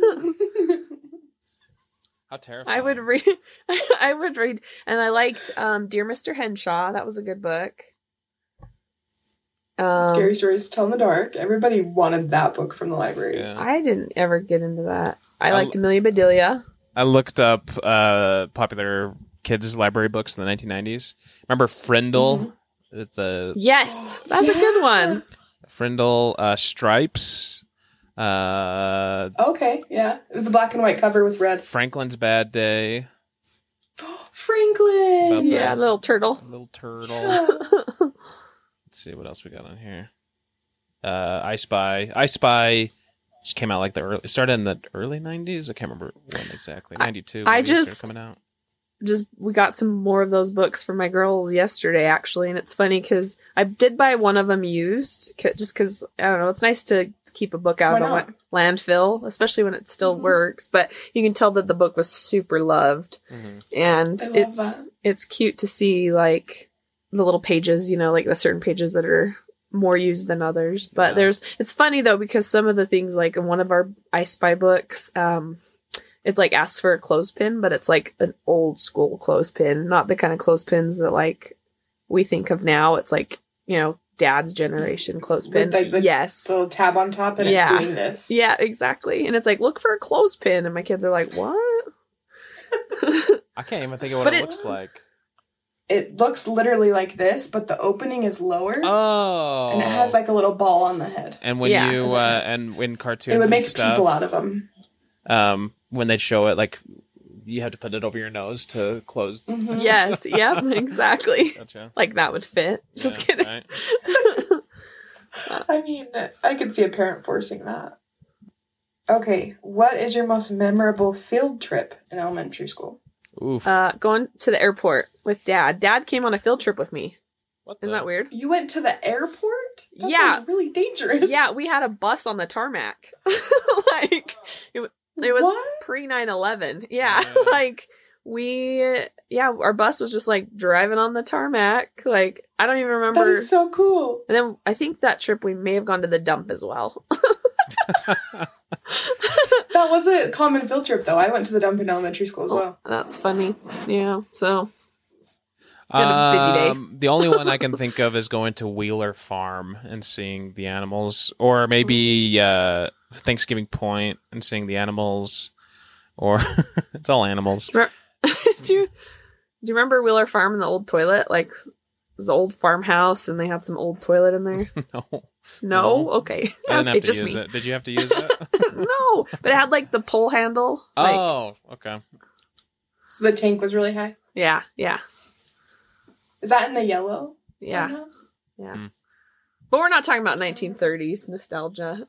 How terrifying! I would read, and I liked Dear Mr. Henshaw. That was a good book. Scary Stories to Tell in the Dark. Everybody wanted that book from the library. Yeah. I didn't ever get into that. I liked Amelia Bedelia. I looked up popular kids' library books in the 1990s. Remember Frindle? Yes, that's a good one. Frindle, Stripes. Okay, yeah. It was a black and white cover with red. Franklin's Bad Day. Franklin! About Yeah, little turtle. Little Turtle. Let's see what else we got on here. I Spy. I Spy just came out like it started in the early 90s. I can't remember when exactly. 92. I maybe it started just coming out. We got some more of those books for my girls yesterday, actually, and it's funny because I did buy one of them used, just because, I don't know, it's nice to keep a book out of a landfill, especially when it still works, but you can tell that the book was super loved, and it's cute to see, like, the little pages, like the certain pages that are more used than others, but it's funny, though, because some of the things, like, in one of our I Spy books, it's like asks for a clothespin, but it's like an old school clothespin, not the kind of clothespins that like we think of now. It's like, dad's generation clothespin. With the yes. little tab on top and it's doing this. Yeah, exactly. And it's like, look for a clothespin. And my kids are like, what? I can't even think of what it looks like. It looks literally like this, but the opening is lower. Oh. And it has like a little ball on the head. And when and when cartoons it would make and stuff, people out of them. When they show it, like, you have to put it over your nose to close. Yes, yep, exactly. Gotcha. Like that would fit. Just kidding. Right. I mean, I could see a parent forcing that. Okay, what is your most memorable field trip in elementary school? Oof. Going to the airport with Dad. Dad came on a field trip with me. Isn't that weird? You went to the airport? That Yeah. sounds really dangerous. Yeah, we had a bus on the tarmac. Like, it was What? pre 9/11. Yeah, like our bus was just like driving on the tarmac. Like, I don't even remember. That is so cool. And then I think that trip we may have gone to the dump as well. That was a common field trip, though. I went to the dump in elementary school as well. That's funny. Yeah, so been a busy day. The only one I can think of is going to Wheeler Farm and seeing the animals, or maybe Thanksgiving Point and seeing the animals, or it's all animals. Do you remember Wheeler Farm and the old toilet? Like, it was an old farmhouse, and they had some old toilet in there. No? Okay. I didn't have to just use me. it. Did you have to use it? No, but it had like the pole handle. Like, Oh, okay. So the tank was really high. yeah. Is that in the yellow? Yeah. farmhouse? Yeah. But we're not talking about 1930s nostalgia.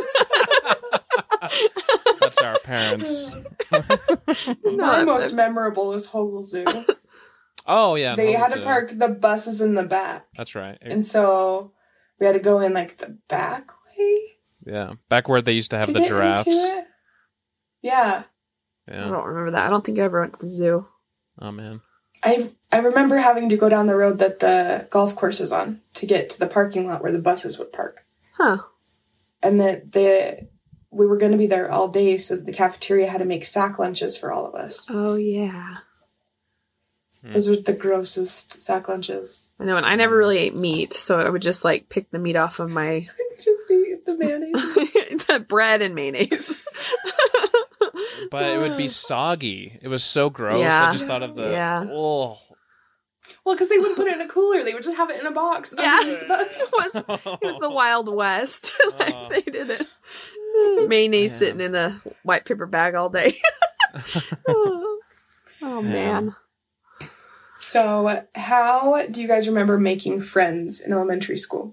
That's our parents. My most memorable is Hogle Zoo. Oh, yeah. They had to Zoo. park the buses in the back. That's right. And so we had to go in like the back way. Yeah. Back where they used to have to the get giraffes. into it. Yeah. I Yeah. don't remember that. I don't think I ever went to the zoo. Oh, man. I remember having to go down the road that the golf course is on to get to the parking lot where the buses would park. Huh. And that we were going to be there all day, so the cafeteria had to make sack lunches for all of us. Oh, yeah. Those were the grossest sack lunches. I know, and I never really ate meat, so I would just, like, pick the meat off of my... Just eat the mayonnaise. the bread and mayonnaise. But it would be soggy. It was so gross. Yeah. I just thought of the... Yeah. Oh. Well, because they wouldn't put it in a cooler. They would just have it in a box. Yeah. underneath the bus. It was the Wild West. Like, they did it. Mayonnaise Man. sitting in a white paper bag all day. Oh, man. So, how do you guys remember making friends in elementary school?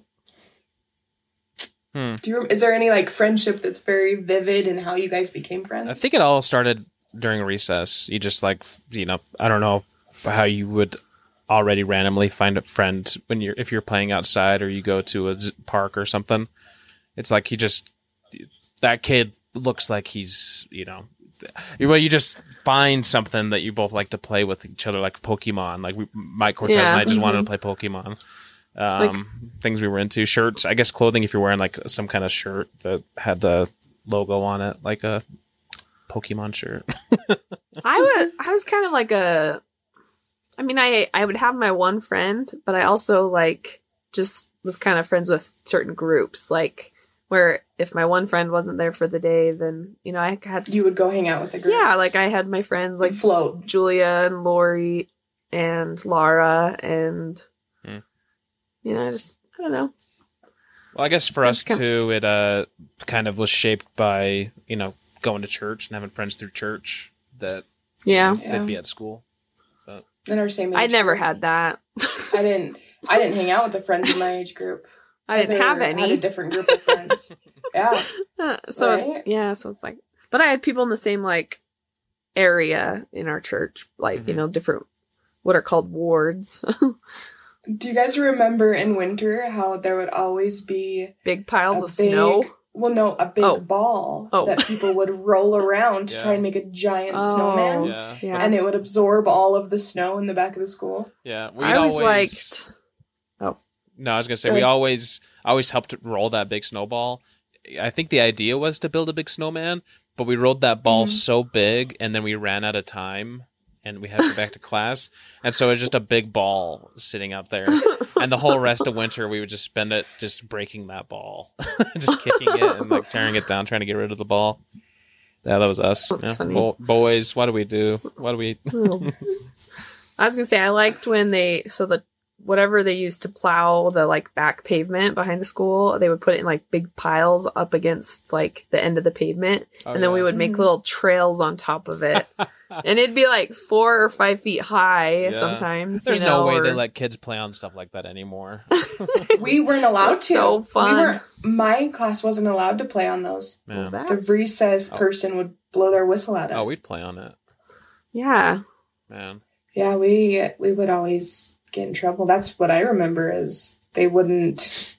Is there any like friendship that's very vivid in how you guys became friends? I think it all started during recess. You just like, I don't know how you would already randomly find a friend if you're playing outside or you go to a park or something. It's like that kid looks like he's, you just find something that you both like to play with each other, like Pokemon. Like Mike Cortez and I just wanted to play Pokemon. Things we were into, shirts, I guess clothing, if you're wearing like some kind of shirt that had the logo on it, like a Pokemon shirt. I was kind of like I would have my one friend, but I also like just was kind of friends with certain groups, like where if my one friend wasn't there for the day, then I had you would go hang out with the group. Yeah, like I had my friends like float. Julia and Lori and Lara and I don't know. Well, I guess for us too, it kind of was shaped by going to church and having friends through church that they'd be at school. So. In our same age I never group. had that. I didn't hang out with the friends in my age group. I didn't have any. I had a different group of friends. Yeah. So right? So it's like, but I had people in the same like area in our church, like different what are called wards. Do you guys remember in winter how there would always be big piles of snow? Well, no, a big ball that people would roll around to try and make a giant snowman. Yeah. And it would absorb all of the snow in the back of the school. Yeah. I always liked... No, I was going to say, we always helped roll that big snowball. I think the idea was to build a big snowman, but we rolled that ball so big, and then we ran out of time, and we had to go back to class. And so it was just a big ball sitting out there. And the whole rest of winter, we would just spend it just breaking that ball. Just kicking it and like tearing it down, trying to get rid of the ball. Yeah, that was us. That's funny. Boys, what do we do? What do we... I was going to say, I liked when whatever they used to plow the like back pavement behind the school, they would put it in like big piles up against like the end of the pavement. And then we would make little trails on top of it. And it'd be like 4 or 5 feet high sometimes. There's no way they let kids play on stuff like that anymore. We weren't allowed to. So fun. My class wasn't allowed to play on those. Man. The recess person would blow their whistle at us. Oh, we'd play on it. Yeah. Man. Yeah, we would always get in trouble. That's what I remember is they wouldn't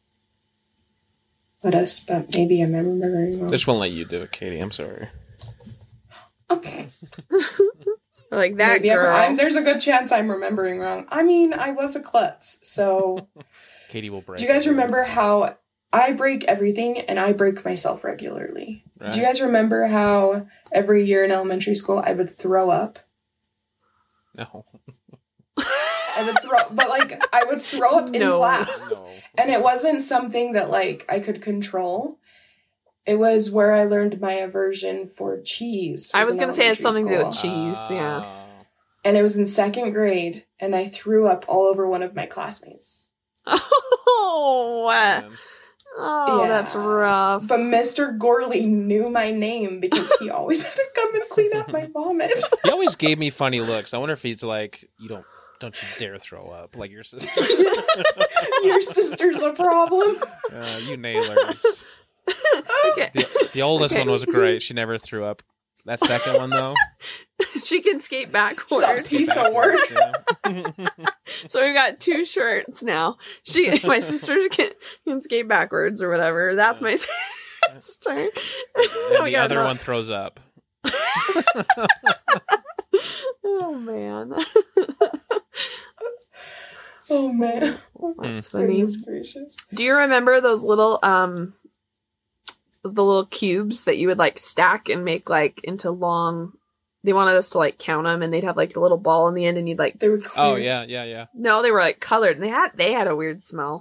let us, but maybe I'm remembering wrong. They just won't let you do it, Katie. I'm sorry. Okay. Like that Maybe girl. there's a good chance I'm remembering wrong. I mean, I was a klutz, so... Katie will break. Do you guys remember how I break everything and I break myself regularly? Right. Do you guys remember how every year in elementary school I would throw up? No. I would throw up in class. No. And it wasn't something that like I could control. It was where I learned my aversion for cheese. I was going to say it has something to do with school. cheese. Yeah. And it was in 2nd grade, and I threw up all over one of my classmates. Oh, Man. That's rough. But Mr. Gorley knew my name because he always had to come and clean up my vomit. He always gave me funny looks. I wonder if he's like, you don't Don't you dare throw up like your sister. Your sister's a problem. You nailers. Okay. The oldest one was great. She never threw up. That second one, though. She can skate backwards. Piece of work. Yeah. So we've got 2 shirts now. My sister can skate backwards or whatever. That's my sister. And We the got other one. one throws up. Oh man. Oh man. That's funny. Goodness gracious. Do you remember those little the little cubes that you would like stack and make like into long? They wanted us to like count them, and they'd have like the little ball in the end, and you'd like. They were Oh, clear. yeah. No, they were like colored, and they had a weird smell.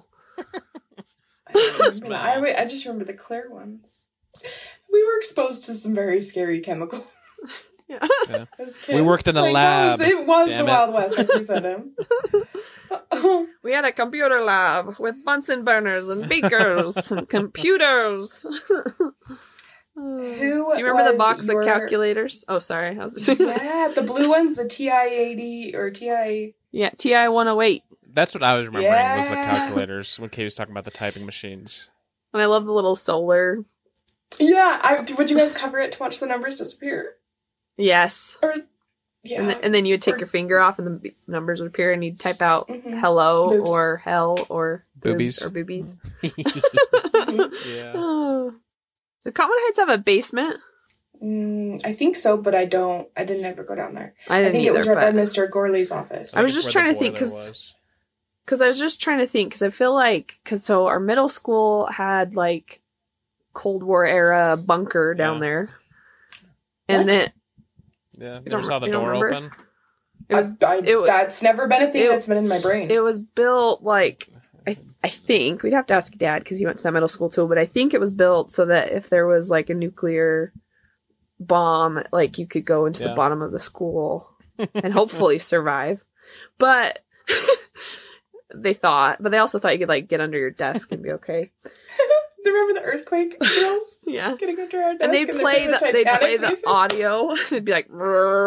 I just remember the clear ones. We were exposed to some very scary chemicals. Yeah. As We kids. worked in a Like, lab. It was Damn the it. Wild West, like you said, him. We had a computer lab with Bunsen burners and beakers and computers. Who Do you remember the was box your- of calculators? Oh, sorry. I was Yeah, the blue ones, the TI-80 or TI... Yeah, TI 108. That's what I was remembering was the Yeah. calculators when Kay was talking about the typing machines. And I love the little solar. Yeah, would you guys cover it to watch the numbers disappear? Yes. Or, yeah. And then you would take Or- your finger off and the numbers would appear and you'd type out Mhm. hello Boobs. or hell or Boobies. or boobies. Yeah. Oh. Do Common Heights have a basement? I think so, but I didn't ever go down there. I I didn't think either, it was right by but Mr. Gorley's office. I was It's just where trying the to think, boiler 'cause- was. because I was just trying to think, because I feel like, so our middle school had like Cold War era bunker down Yeah. there. And What? then Yeah, you don't never saw the you don't door remember? open? it was That's never been a thing it- that's been in my brain. it was built like, I think, we'd have to ask Dad because he went to that middle school too, but I think it was built so that if there was like a nuclear bomb, like you could go into the Yeah. bottom of the school and hopefully survive. But they also thought you could like get under your desk and be okay. Remember the earthquake drills? Yeah. Getting under our desk And they'd play the Titanic music? audio. It'd be like,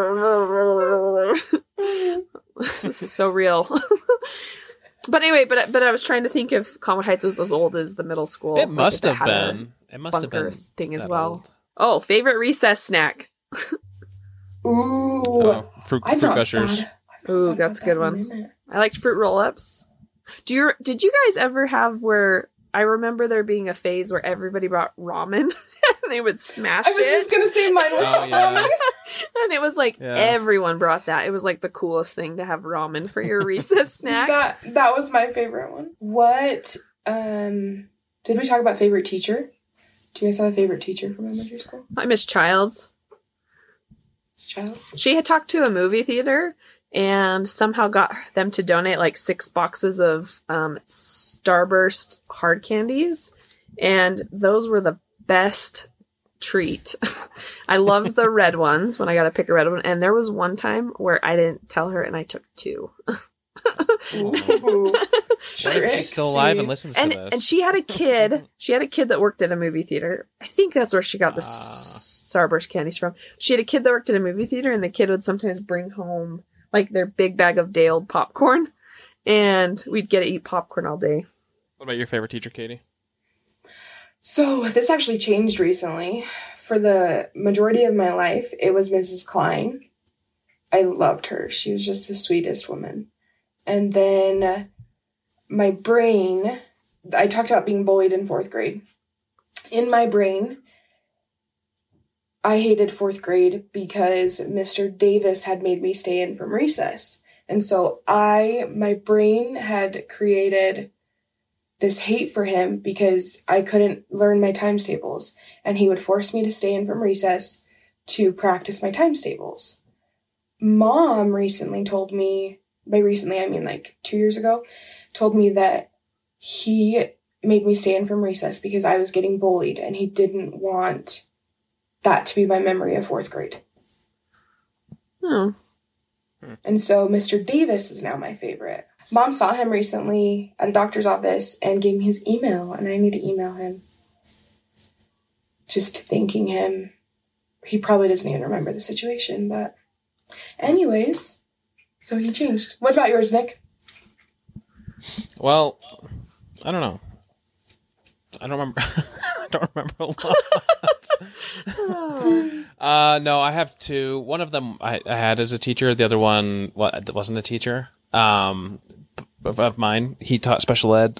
this is so real. But anyway, but I was trying to think if Common Heights was as old as the middle school. It like, must if have had a been. It must have bunker been thing as that well. old. Oh, favorite recess snack. Ooh. Oh, fruit I've not gushers. thought- I've not Ooh, thought that's a about good that in one. minute. I liked fruit roll-ups. Did you guys ever have where I remember there being a phase where everybody brought ramen and they would smash I was it? just gonna say mine was Oh, yeah. ramen. And it was like Yeah. everyone brought that. It was like the coolest thing to have ramen for your recess snack. That was my favorite one. What did we talk about favorite teacher? Do you guys have a favorite teacher from elementary school? I miss Childs. It's Childs. She had talked to a movie theater and somehow got them to donate like 6 boxes of Starburst hard candies. And those were the best treat. I loved the red ones when I got to pick a red one. And there was one time where I didn't tell her and I took 2. Ooh. What if she's still alive and listens to this? And she had a kid. She had a kid that worked at a movie theater. I think that's where she got the Starburst candies from. She had a kid that worked at a movie theater, and the kid would sometimes bring home like their big bag of day-old popcorn, and we'd get to eat popcorn all day. What about your favorite teacher, Katie? So this actually changed recently. For the majority of my life, it was Mrs. Klein. I loved her. She was just the sweetest woman. And then my brain, I talked about being bullied in 4th grade. In my brain, I hated 4th grade because Mr. Davis had made me stay in from recess. And so my brain had created this hate for him because I couldn't learn my times tables. And he would force me to stay in from recess to practice my times tables. Mom recently told me, by recently I mean like 2 years ago, told me that he made me stay in from recess because I was getting bullied and he didn't want that to be my memory of 4th grade. Oh, And so Mr. Davis is now my favorite. Mom saw him recently at a doctor's office and gave me his email, and I need to email him. Just thanking him. He probably doesn't even remember the situation, but anyways, So he changed. What about yours, Nick? Well, I don't know. I don't remember. I don't remember a lot. No, I have two. One of them I had as a teacher. The other one wasn't a teacher. Of mine, he taught special ed.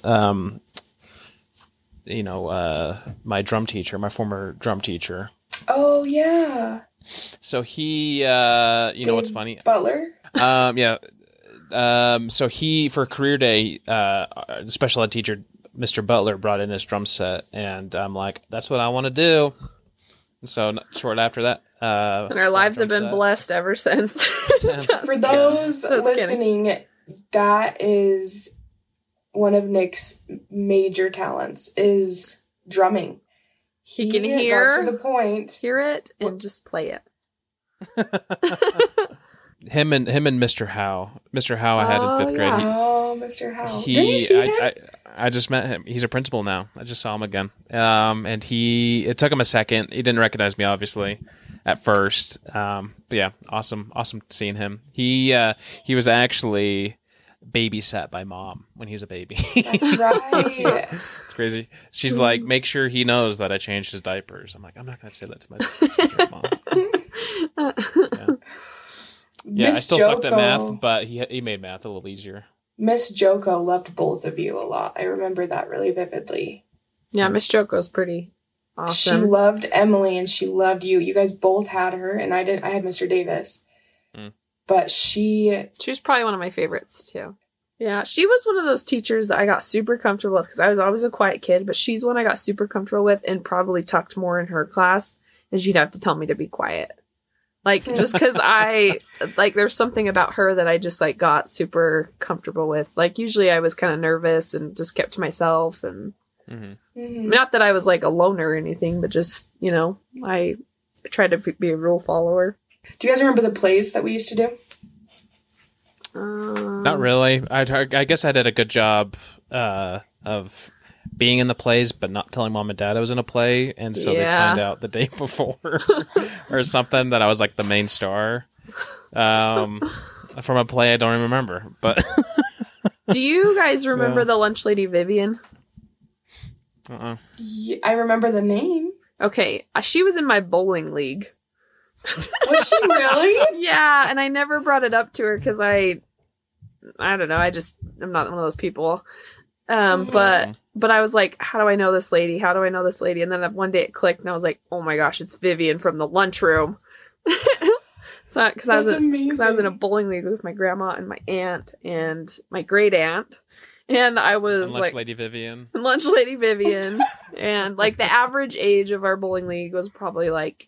My drum teacher, my former drum teacher. Oh yeah. So he, what's funny? Butler. Yeah. So he, for career day, the special ed teacher, Mr. Butler, brought in his drum set, and I'm like, that's what I want to do. And so short after that, and our lives have been blessed ever since. For those listening, that is one of Nick's major talents is drumming. He can hear got to the point, hear it, and just play it. Him and Mr. Howe. Mr. Howe I had in 5th grade. Oh, Mr. Howe. Didn't you see him? I just met him. He's a principal now. I just saw him again. And it took him a second. He didn't recognize me, obviously, at first. But yeah, awesome seeing him. He was actually babysat by Mom when he was a baby. That's right. It's crazy. She's like, make sure he knows that I changed his diapers. I'm like, I'm not going to say that to my teacher, Mom. Yeah, I still sucked at math, but he made math a little easier. Miss Joko loved both of you a lot. I remember that really vividly. Yeah, Miss Joko's pretty awesome. She loved Emily and she loved you. You guys both had her, and I didn't. I had Mr. Davis. But she was probably one of my favorites, too. Yeah, she was one of those teachers that I got super comfortable with because I was always a quiet kid, but she's one I got super comfortable with and probably talked more in her class, and she'd have to tell me to be quiet. Like, just because there's something about her that I just, got super comfortable with. Like, usually I was kind of nervous and just kept to myself, and not that I was, a loner or anything, but just, I tried to be a rule follower. Do you guys remember the plays that we used to do? Not really. I guess I did a good job of being in the plays, but not telling Mom and Dad I was in a play, and so they find out the day before or something that I was the main star from a play I don't even remember. But do you guys remember the lunch lady Vivian? Yeah, I remember the name. Okay, she was in my bowling league. Was she really? Yeah, and I never brought it up to her because I don't know. I'm not one of those people. But I was like, how do I know this lady? How do I know this lady? And then one day it clicked, and I was like, oh my gosh, it's Vivian from the lunchroom. So, because I was in a bowling league with my grandma and my aunt and my great aunt, and I was Lunch Lady Vivian. Lunch Lady Vivian, and the average age of our bowling league was probably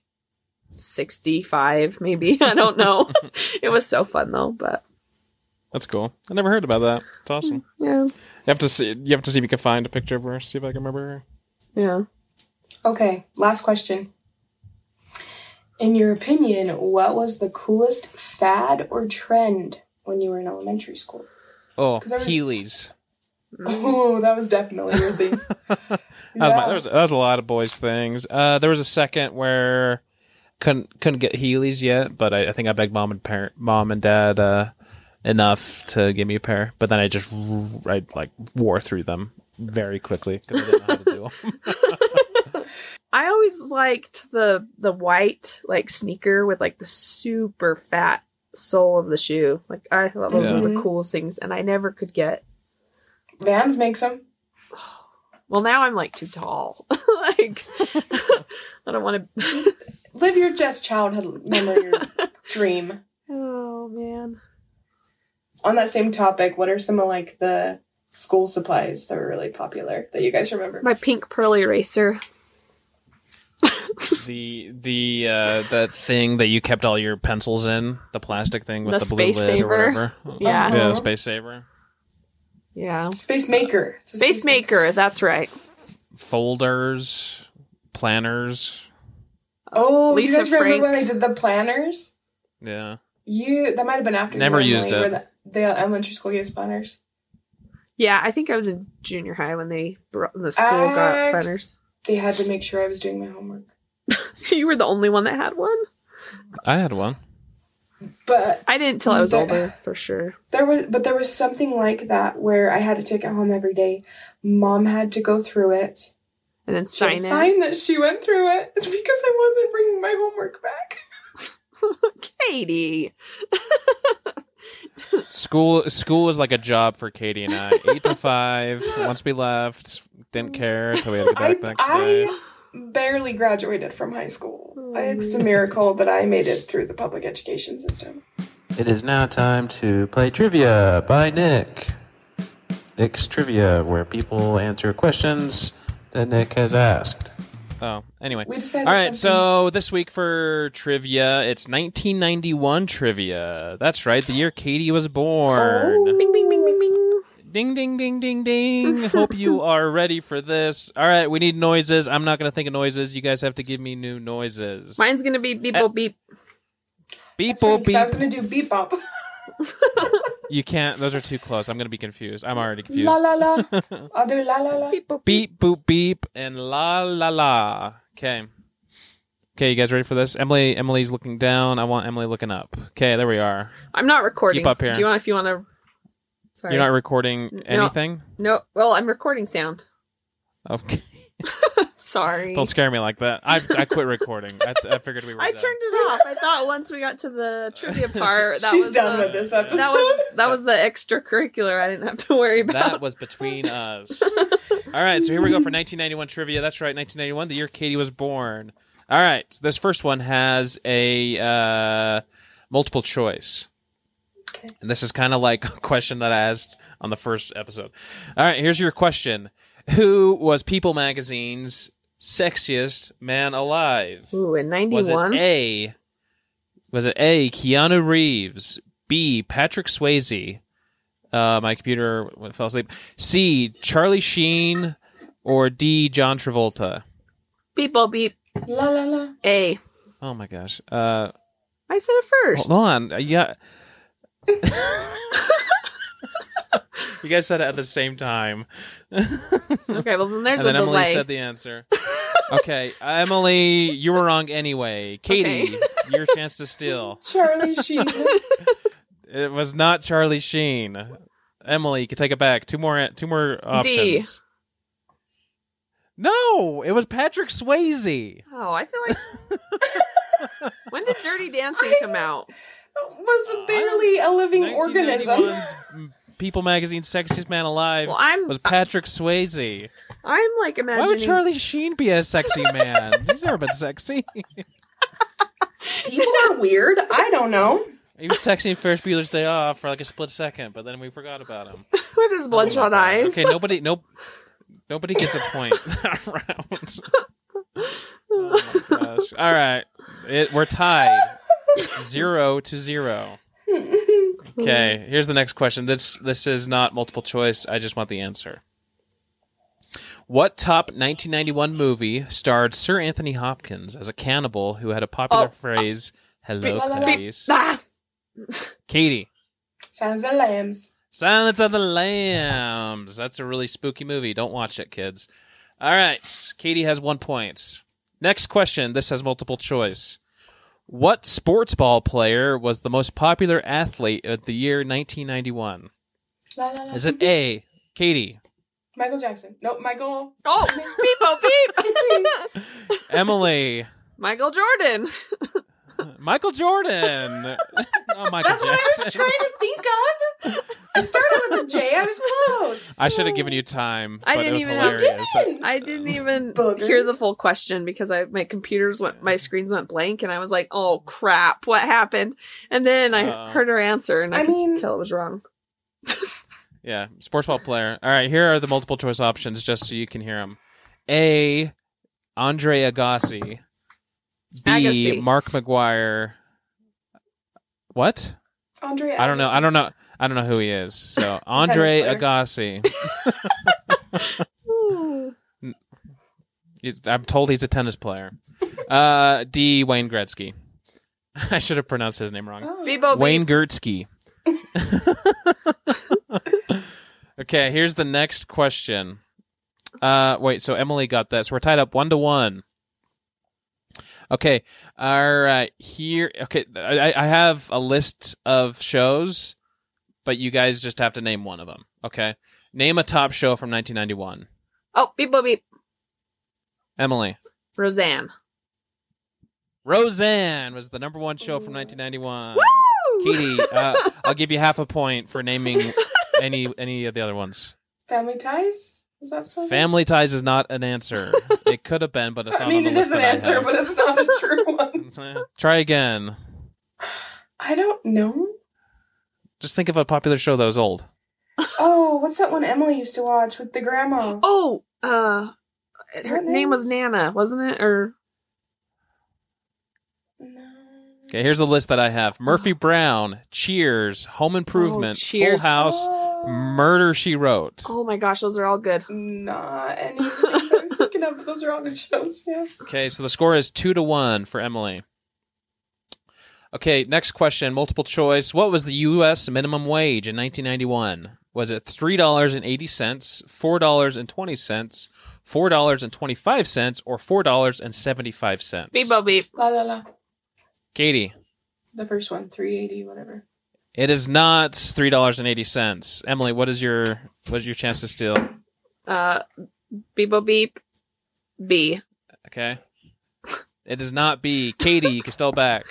65, maybe. I don't know. It was so fun though, but. That's cool. I never heard about that. It's awesome. Yeah. You have to see if you can find a picture of her, see if I can remember her. Yeah. Okay, last question. In your opinion, what was the coolest fad or trend when you were in elementary school? Oh, Heelys. Oh, that was definitely your thing. That was a lot of boys' things. There was a second where couldn't get Heelys yet, but I think I begged Mom and Dad enough to give me a pair, but then I wore through them very quickly because I didn't know how to do them. I always liked the white sneaker with the super fat sole of the shoe. I thought those were the coolest things, and I never could get. Vans makes them. Well, now I'm too tall. I don't want to live your just childhood memory or dream. Oh man. On that same topic, what are some of the school supplies that were really popular that you guys remember? My pink pearl eraser. the thing that you kept all your pencils in, the plastic thing with the blue lid saver. Or whatever. Yeah. Yeah, Space Saver. Yeah. Space Maker. Space Maker, that's right. Folders, planners. Oh, Lisa do you guys remember Frank. when they did the planners? Yeah. That might have been after. Never used it. The elementary school gave planners. Yeah, I think I was in junior high when the school got planners. They had to make sure I was doing my homework. You were the only one that had one? I had one. But I didn't till I was There- older, for sure. there was something like that where I had to take it home every day. Mom had to go through it. And then She had sign to it. sign that she went through it. It's because I wasn't bringing my homework back. Katie. School was like a job for Katie and I. 8 to 5. Once we left, didn't care until we had to get back the next day. I barely graduated from high school. It's a miracle that I made it through the public education system. It is now time to play Trivia by Nick. Nick's Trivia, where people answer questions that Nick has asked. Oh, anyway. We decided All right, something. so this week for trivia, it's 1991 trivia. That's right, the year Katie was born. Oh. Bing, bing, bing, bing, bing. Ding, ding, ding, ding, ding. Hope you are ready for this. All right, we need noises. I'm not going to think of noises. You guys have to give me new noises. Mine's going to be beep, boop, beep. Beep, That's funny, boop, 'cause I was beep. going to do beep bop. You can't. Those are too close. I'm going to be confused. I'm already confused. La la la. I'll do la la la. Beep, boop, Beep, boop, beep, and la, la, la. Okay. Okay, you guys ready for this? Emily's looking down. I want Emily looking up. Okay, there we are. I'm not recording. Keep up here. Do you want, if you want to... Sorry. You're not recording anything? No, well, I'm recording sound. Okay. Sorry. Don't scare me like that. I quit recording. I figured we were I done. turned it off. I thought once we got to the trivia part, that She's was done the, with this episode. that was the extracurricular. I didn't have to worry about. That was between us. All right, so here we go for 1991 trivia. That's right, 1991, the year Katie was born. All right, this first one has a multiple choice. Okay. And this is kind of like a question that I asked on the first episode. All right, here's your question. Who was People Magazine's sexiest man alive? Ooh, in Was 91. it A, Keanu Reeves, B, Patrick Swayze, my computer fell asleep, C, Charlie Sheen, or D, John Travolta? Beep, boop, beep. La la la. A. Oh my gosh. I said it first. Hold on. Yeah. You guys said it at the same time. Okay, well, then there's And then a Emily delay. said the answer. Okay, Emily, you were wrong anyway. Katie, your chance to steal. Charlie Sheen. It was not Charlie Sheen. Emily, you can take it back. Two more options. No, it was Patrick Swayze. Oh, I feel like... When did Dirty Dancing come out? Was barely a living organism. 1991's People Magazine's Sexiest Man Alive Well, I'm was Patrick Swayze. I'm like Why imagining... would Charlie Sheen be a sexy man? He's never been sexy. People are weird. I don't know. He was sexy in Ferris Bueller's Day Off for like a split second, but then we forgot about him. with his bloodshot eyes. Okay, nobody gets a point that round. Oh my gosh. All right. We're tied. 0-0. Okay, here's the next question. This is not multiple choice. I just want the answer. What top 1991 movie starred Sir Anthony Hopkins as a cannibal who had a popular phrase, "Hello, La, la, la. Clarice"? Ah! Katie. Silence of the Lambs. Silence of the Lambs. That's a really spooky movie. Don't watch it, kids. All right. Katie has 1 point. Next question. This has multiple choice. What sports ball player was the most popular athlete of the year 1991? La la la. Is it A, Katie, Michael Jackson? Nope, Michael. Oh, beep, oh, beep. Emily, Michael Jordan. Michael Jordan? Oh, Michael That's what I was Jackson. trying to think of. I started with a J. I was close. I should have given you time, I but didn't it was even have- hilarious. I didn't even Boogers. hear the full question because my screens went blank and I was like, oh crap, what happened? And then I heard her answer and I I could mean- tell it was wrong. Yeah, sports ball player. All right, here are the multiple choice options just so you can hear them. A, Andre Agassi. B, Agassi. Mark McGuire. What? Andre. I don't know. Agassi. I don't know who he is. So Andre player. Agassi. I'm told he's a tennis player. D, Wayne Gretzky. I should have pronounced his name wrong. Oh. Beep, oh, beep. Wayne Gretzky. Okay, here's the next question. Wait, so Emily got this. We're tied up 1-1. Okay. All right. Here. Okay. I have a list of shows, but you guys just have to name one of them. Okay. Name a top show from 1991. Oh, beep, boop, beep. Emily. Roseanne. Roseanne was the number one show from 1991. Woo! Katie, I'll give you half a point for naming any of the other ones. Family Ties? Was that so? Family Ties is not an answer. It could have been, but it's not. I mean, on the it is list an that I answer, have. but it's not a true one. Try again. I don't know. Just think of a popular show that was old. Oh, what's that one Emily used to watch with the grandma? Oh, her What name was names? Nana, wasn't it? Or No. Okay, here's the list that I have: Murphy Brown, Cheers, Home Improvement, Cheers. Full House, Murder, She Wrote. oh my gosh, those are all good. Not any of the things I was thinking of, but those are all good shows, yeah. Okay, so the score is 2-1 for Emily. Okay, next question, multiple choice. What was the U.S. minimum wage in 1991? Was it $3.80, $4.20, $4.25, or $4.75? Beep, boop, beep. La la la. Katie, The first one, 380, whatever. it is not $3.80. Emily, what is your chance to steal? Beep, boop, beep. B. Okay, it is not B. Katie, you can steal back.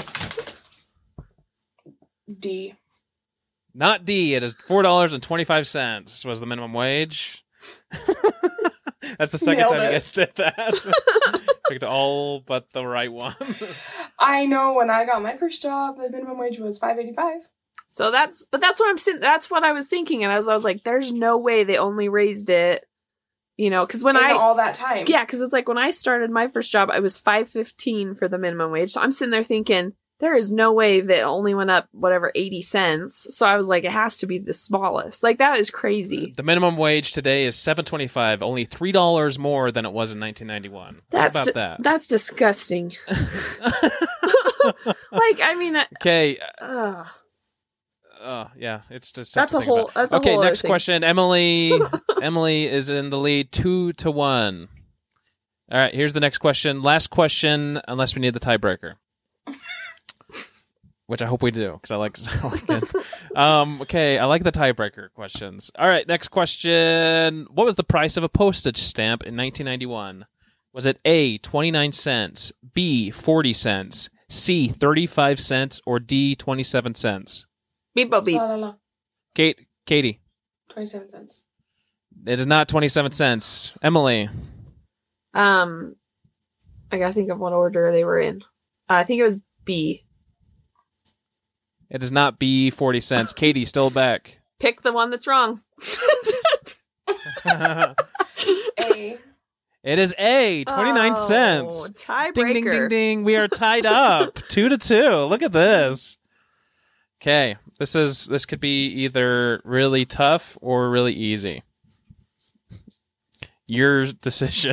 D. Not D. It is $4.25 was the minimum wage. That's the second Nailed time you it. guys did that. Picked all but the right one. I know when I got my first job, the minimum wage was $5.85. So that's what I'm saying. That's what I was thinking, and I was like, "There's no way they only raised it." You know, because when all that time. yeah, because it's like when I started my first job, I was $5.15 for the minimum wage. So I'm sitting there thinking, there is no way that it only went up whatever 80 cents. So I was like, it has to be the smallest. Like that is crazy. The minimum wage today is $7.25, only $3 more than it was in 1991. That's How about that? That's disgusting. Like, I mean, Okay. ugh. Yeah, it's just That's something to think about. a Okay, whole next other thing. question. Emily is in the lead 2-1. All right, here's the next question. Last question, unless we need the tiebreaker. Which I hope we do, because I like it. Okay, I like the tiebreaker questions. All right, next question. What was the price of a postage stamp in 1991? Was it A, 29 cents, B, 40 cents, C, 35 cents, or D, 27 cents? Beep, boop, beep. La la la. Katie. 27 cents. It is not 27 cents. Emily. I gotta think of what order they were in. I think it was B. It is not B, 40 cents. Katie, still back. Pick the one that's wrong. A. It is A, 29 cents. Tiebreaker. Ding, ding, ding, ding. We are tied up 2-2. Look at this. Okay, this could be either really tough or really easy. Your decision.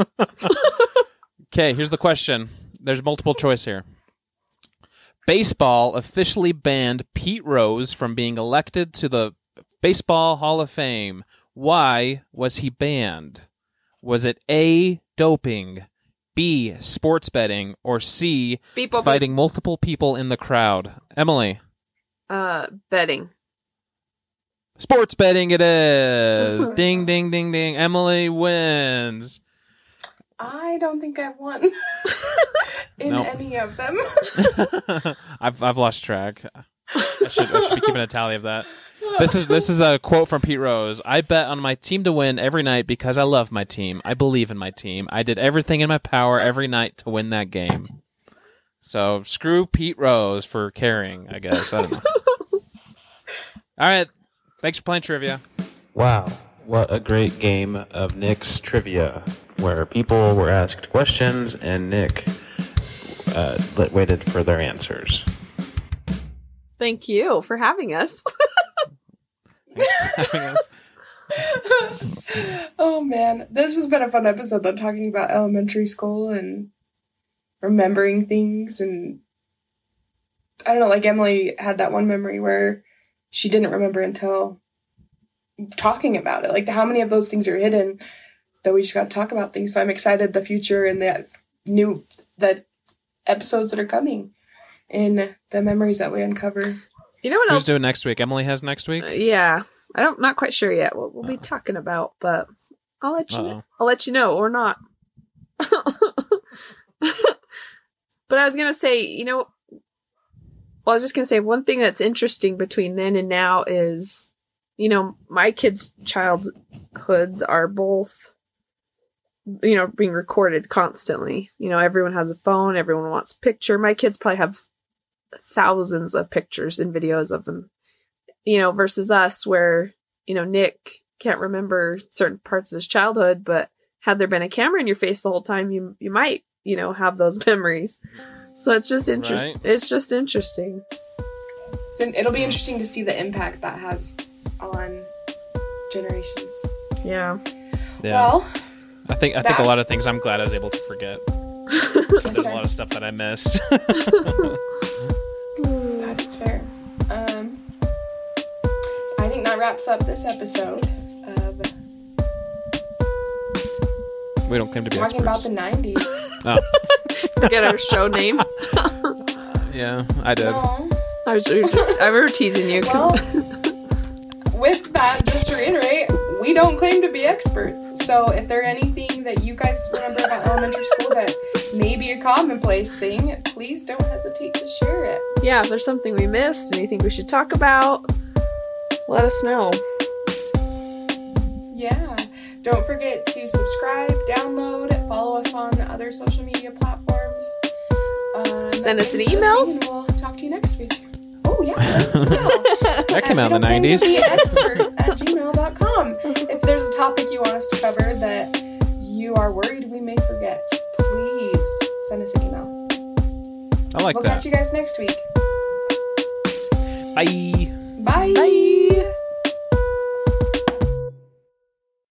Okay, here's the question. There's multiple choice here. Baseball officially banned Pete Rose from being elected to the Baseball Hall of Fame. Why was he banned? Was it A, doping, B, sports betting, or C, Beep, boop, fighting multiple people in the crowd? Emily. Betting. Sports betting it is. Ding, ding, ding, ding. Emily wins. I don't think I've won in Nope. any of them. I've lost track. I should be keeping a tally of that. This is a quote from Pete Rose. I bet on my team to win every night because I love my team. I believe in my team. I did everything in my power every night to win that game. So screw Pete Rose for caring, I guess. I don't know. All right. Thanks for playing trivia. Wow, what a great game of Nick's Trivia, where people were asked questions and Nick waited for their answers. Thank you for having us. Oh man, this has been a fun episode though, talking about elementary school and remembering things. And I don't know, like Emily had that one memory where she didn't remember until talking about it. Like how many of those things are hidden that we just got to talk about things. So I'm excited the future and the new the episodes that are coming and the memories that we uncover. You know what Who's else? doing next week? Emily has next week? Yeah. Not quite sure yet what we'll be talking about, but I'll let you know. I'll let you know or not. But I was going to say, I was just going to say one thing that's interesting between then and now is, my kids' childhoods are both, being recorded constantly. Everyone has a phone. Everyone wants a picture. My kids probably have thousands of pictures and videos of them, versus us where, Nick can't remember certain parts of his childhood, but had there been a camera in your face the whole time, you might, have those memories. So it's just interesting. Right. It's just interesting. It'll be interesting to see the impact that has on generations. Yeah. Well, I think a lot of things I'm glad I was able to forget. There's a lot of stuff that I missed. That is fair. I think that wraps up this episode of We Don't Claim to Be talking Experts. about the 90s. Oh. Forget our show name. Yeah, I did. No. I remember teasing you. Well, with that, just to reiterate, we don't claim to be experts. So if there's anything that you guys remember about elementary school that may be a commonplace thing, please don't hesitate to share it. Yeah, if there's something we missed, anything we should talk about, let us know. Yeah. Don't forget to subscribe, download, follow us on other social media platforms. Send us an email. And we'll talk to you next week. Oh, yeah. Send us an email. That came out in the 90s. experts@gmail.com. If there's a topic you want us to cover that you are worried we may forget, please send us an email. I like We'll that. catch you guys next week. Bye. Bye. Bye.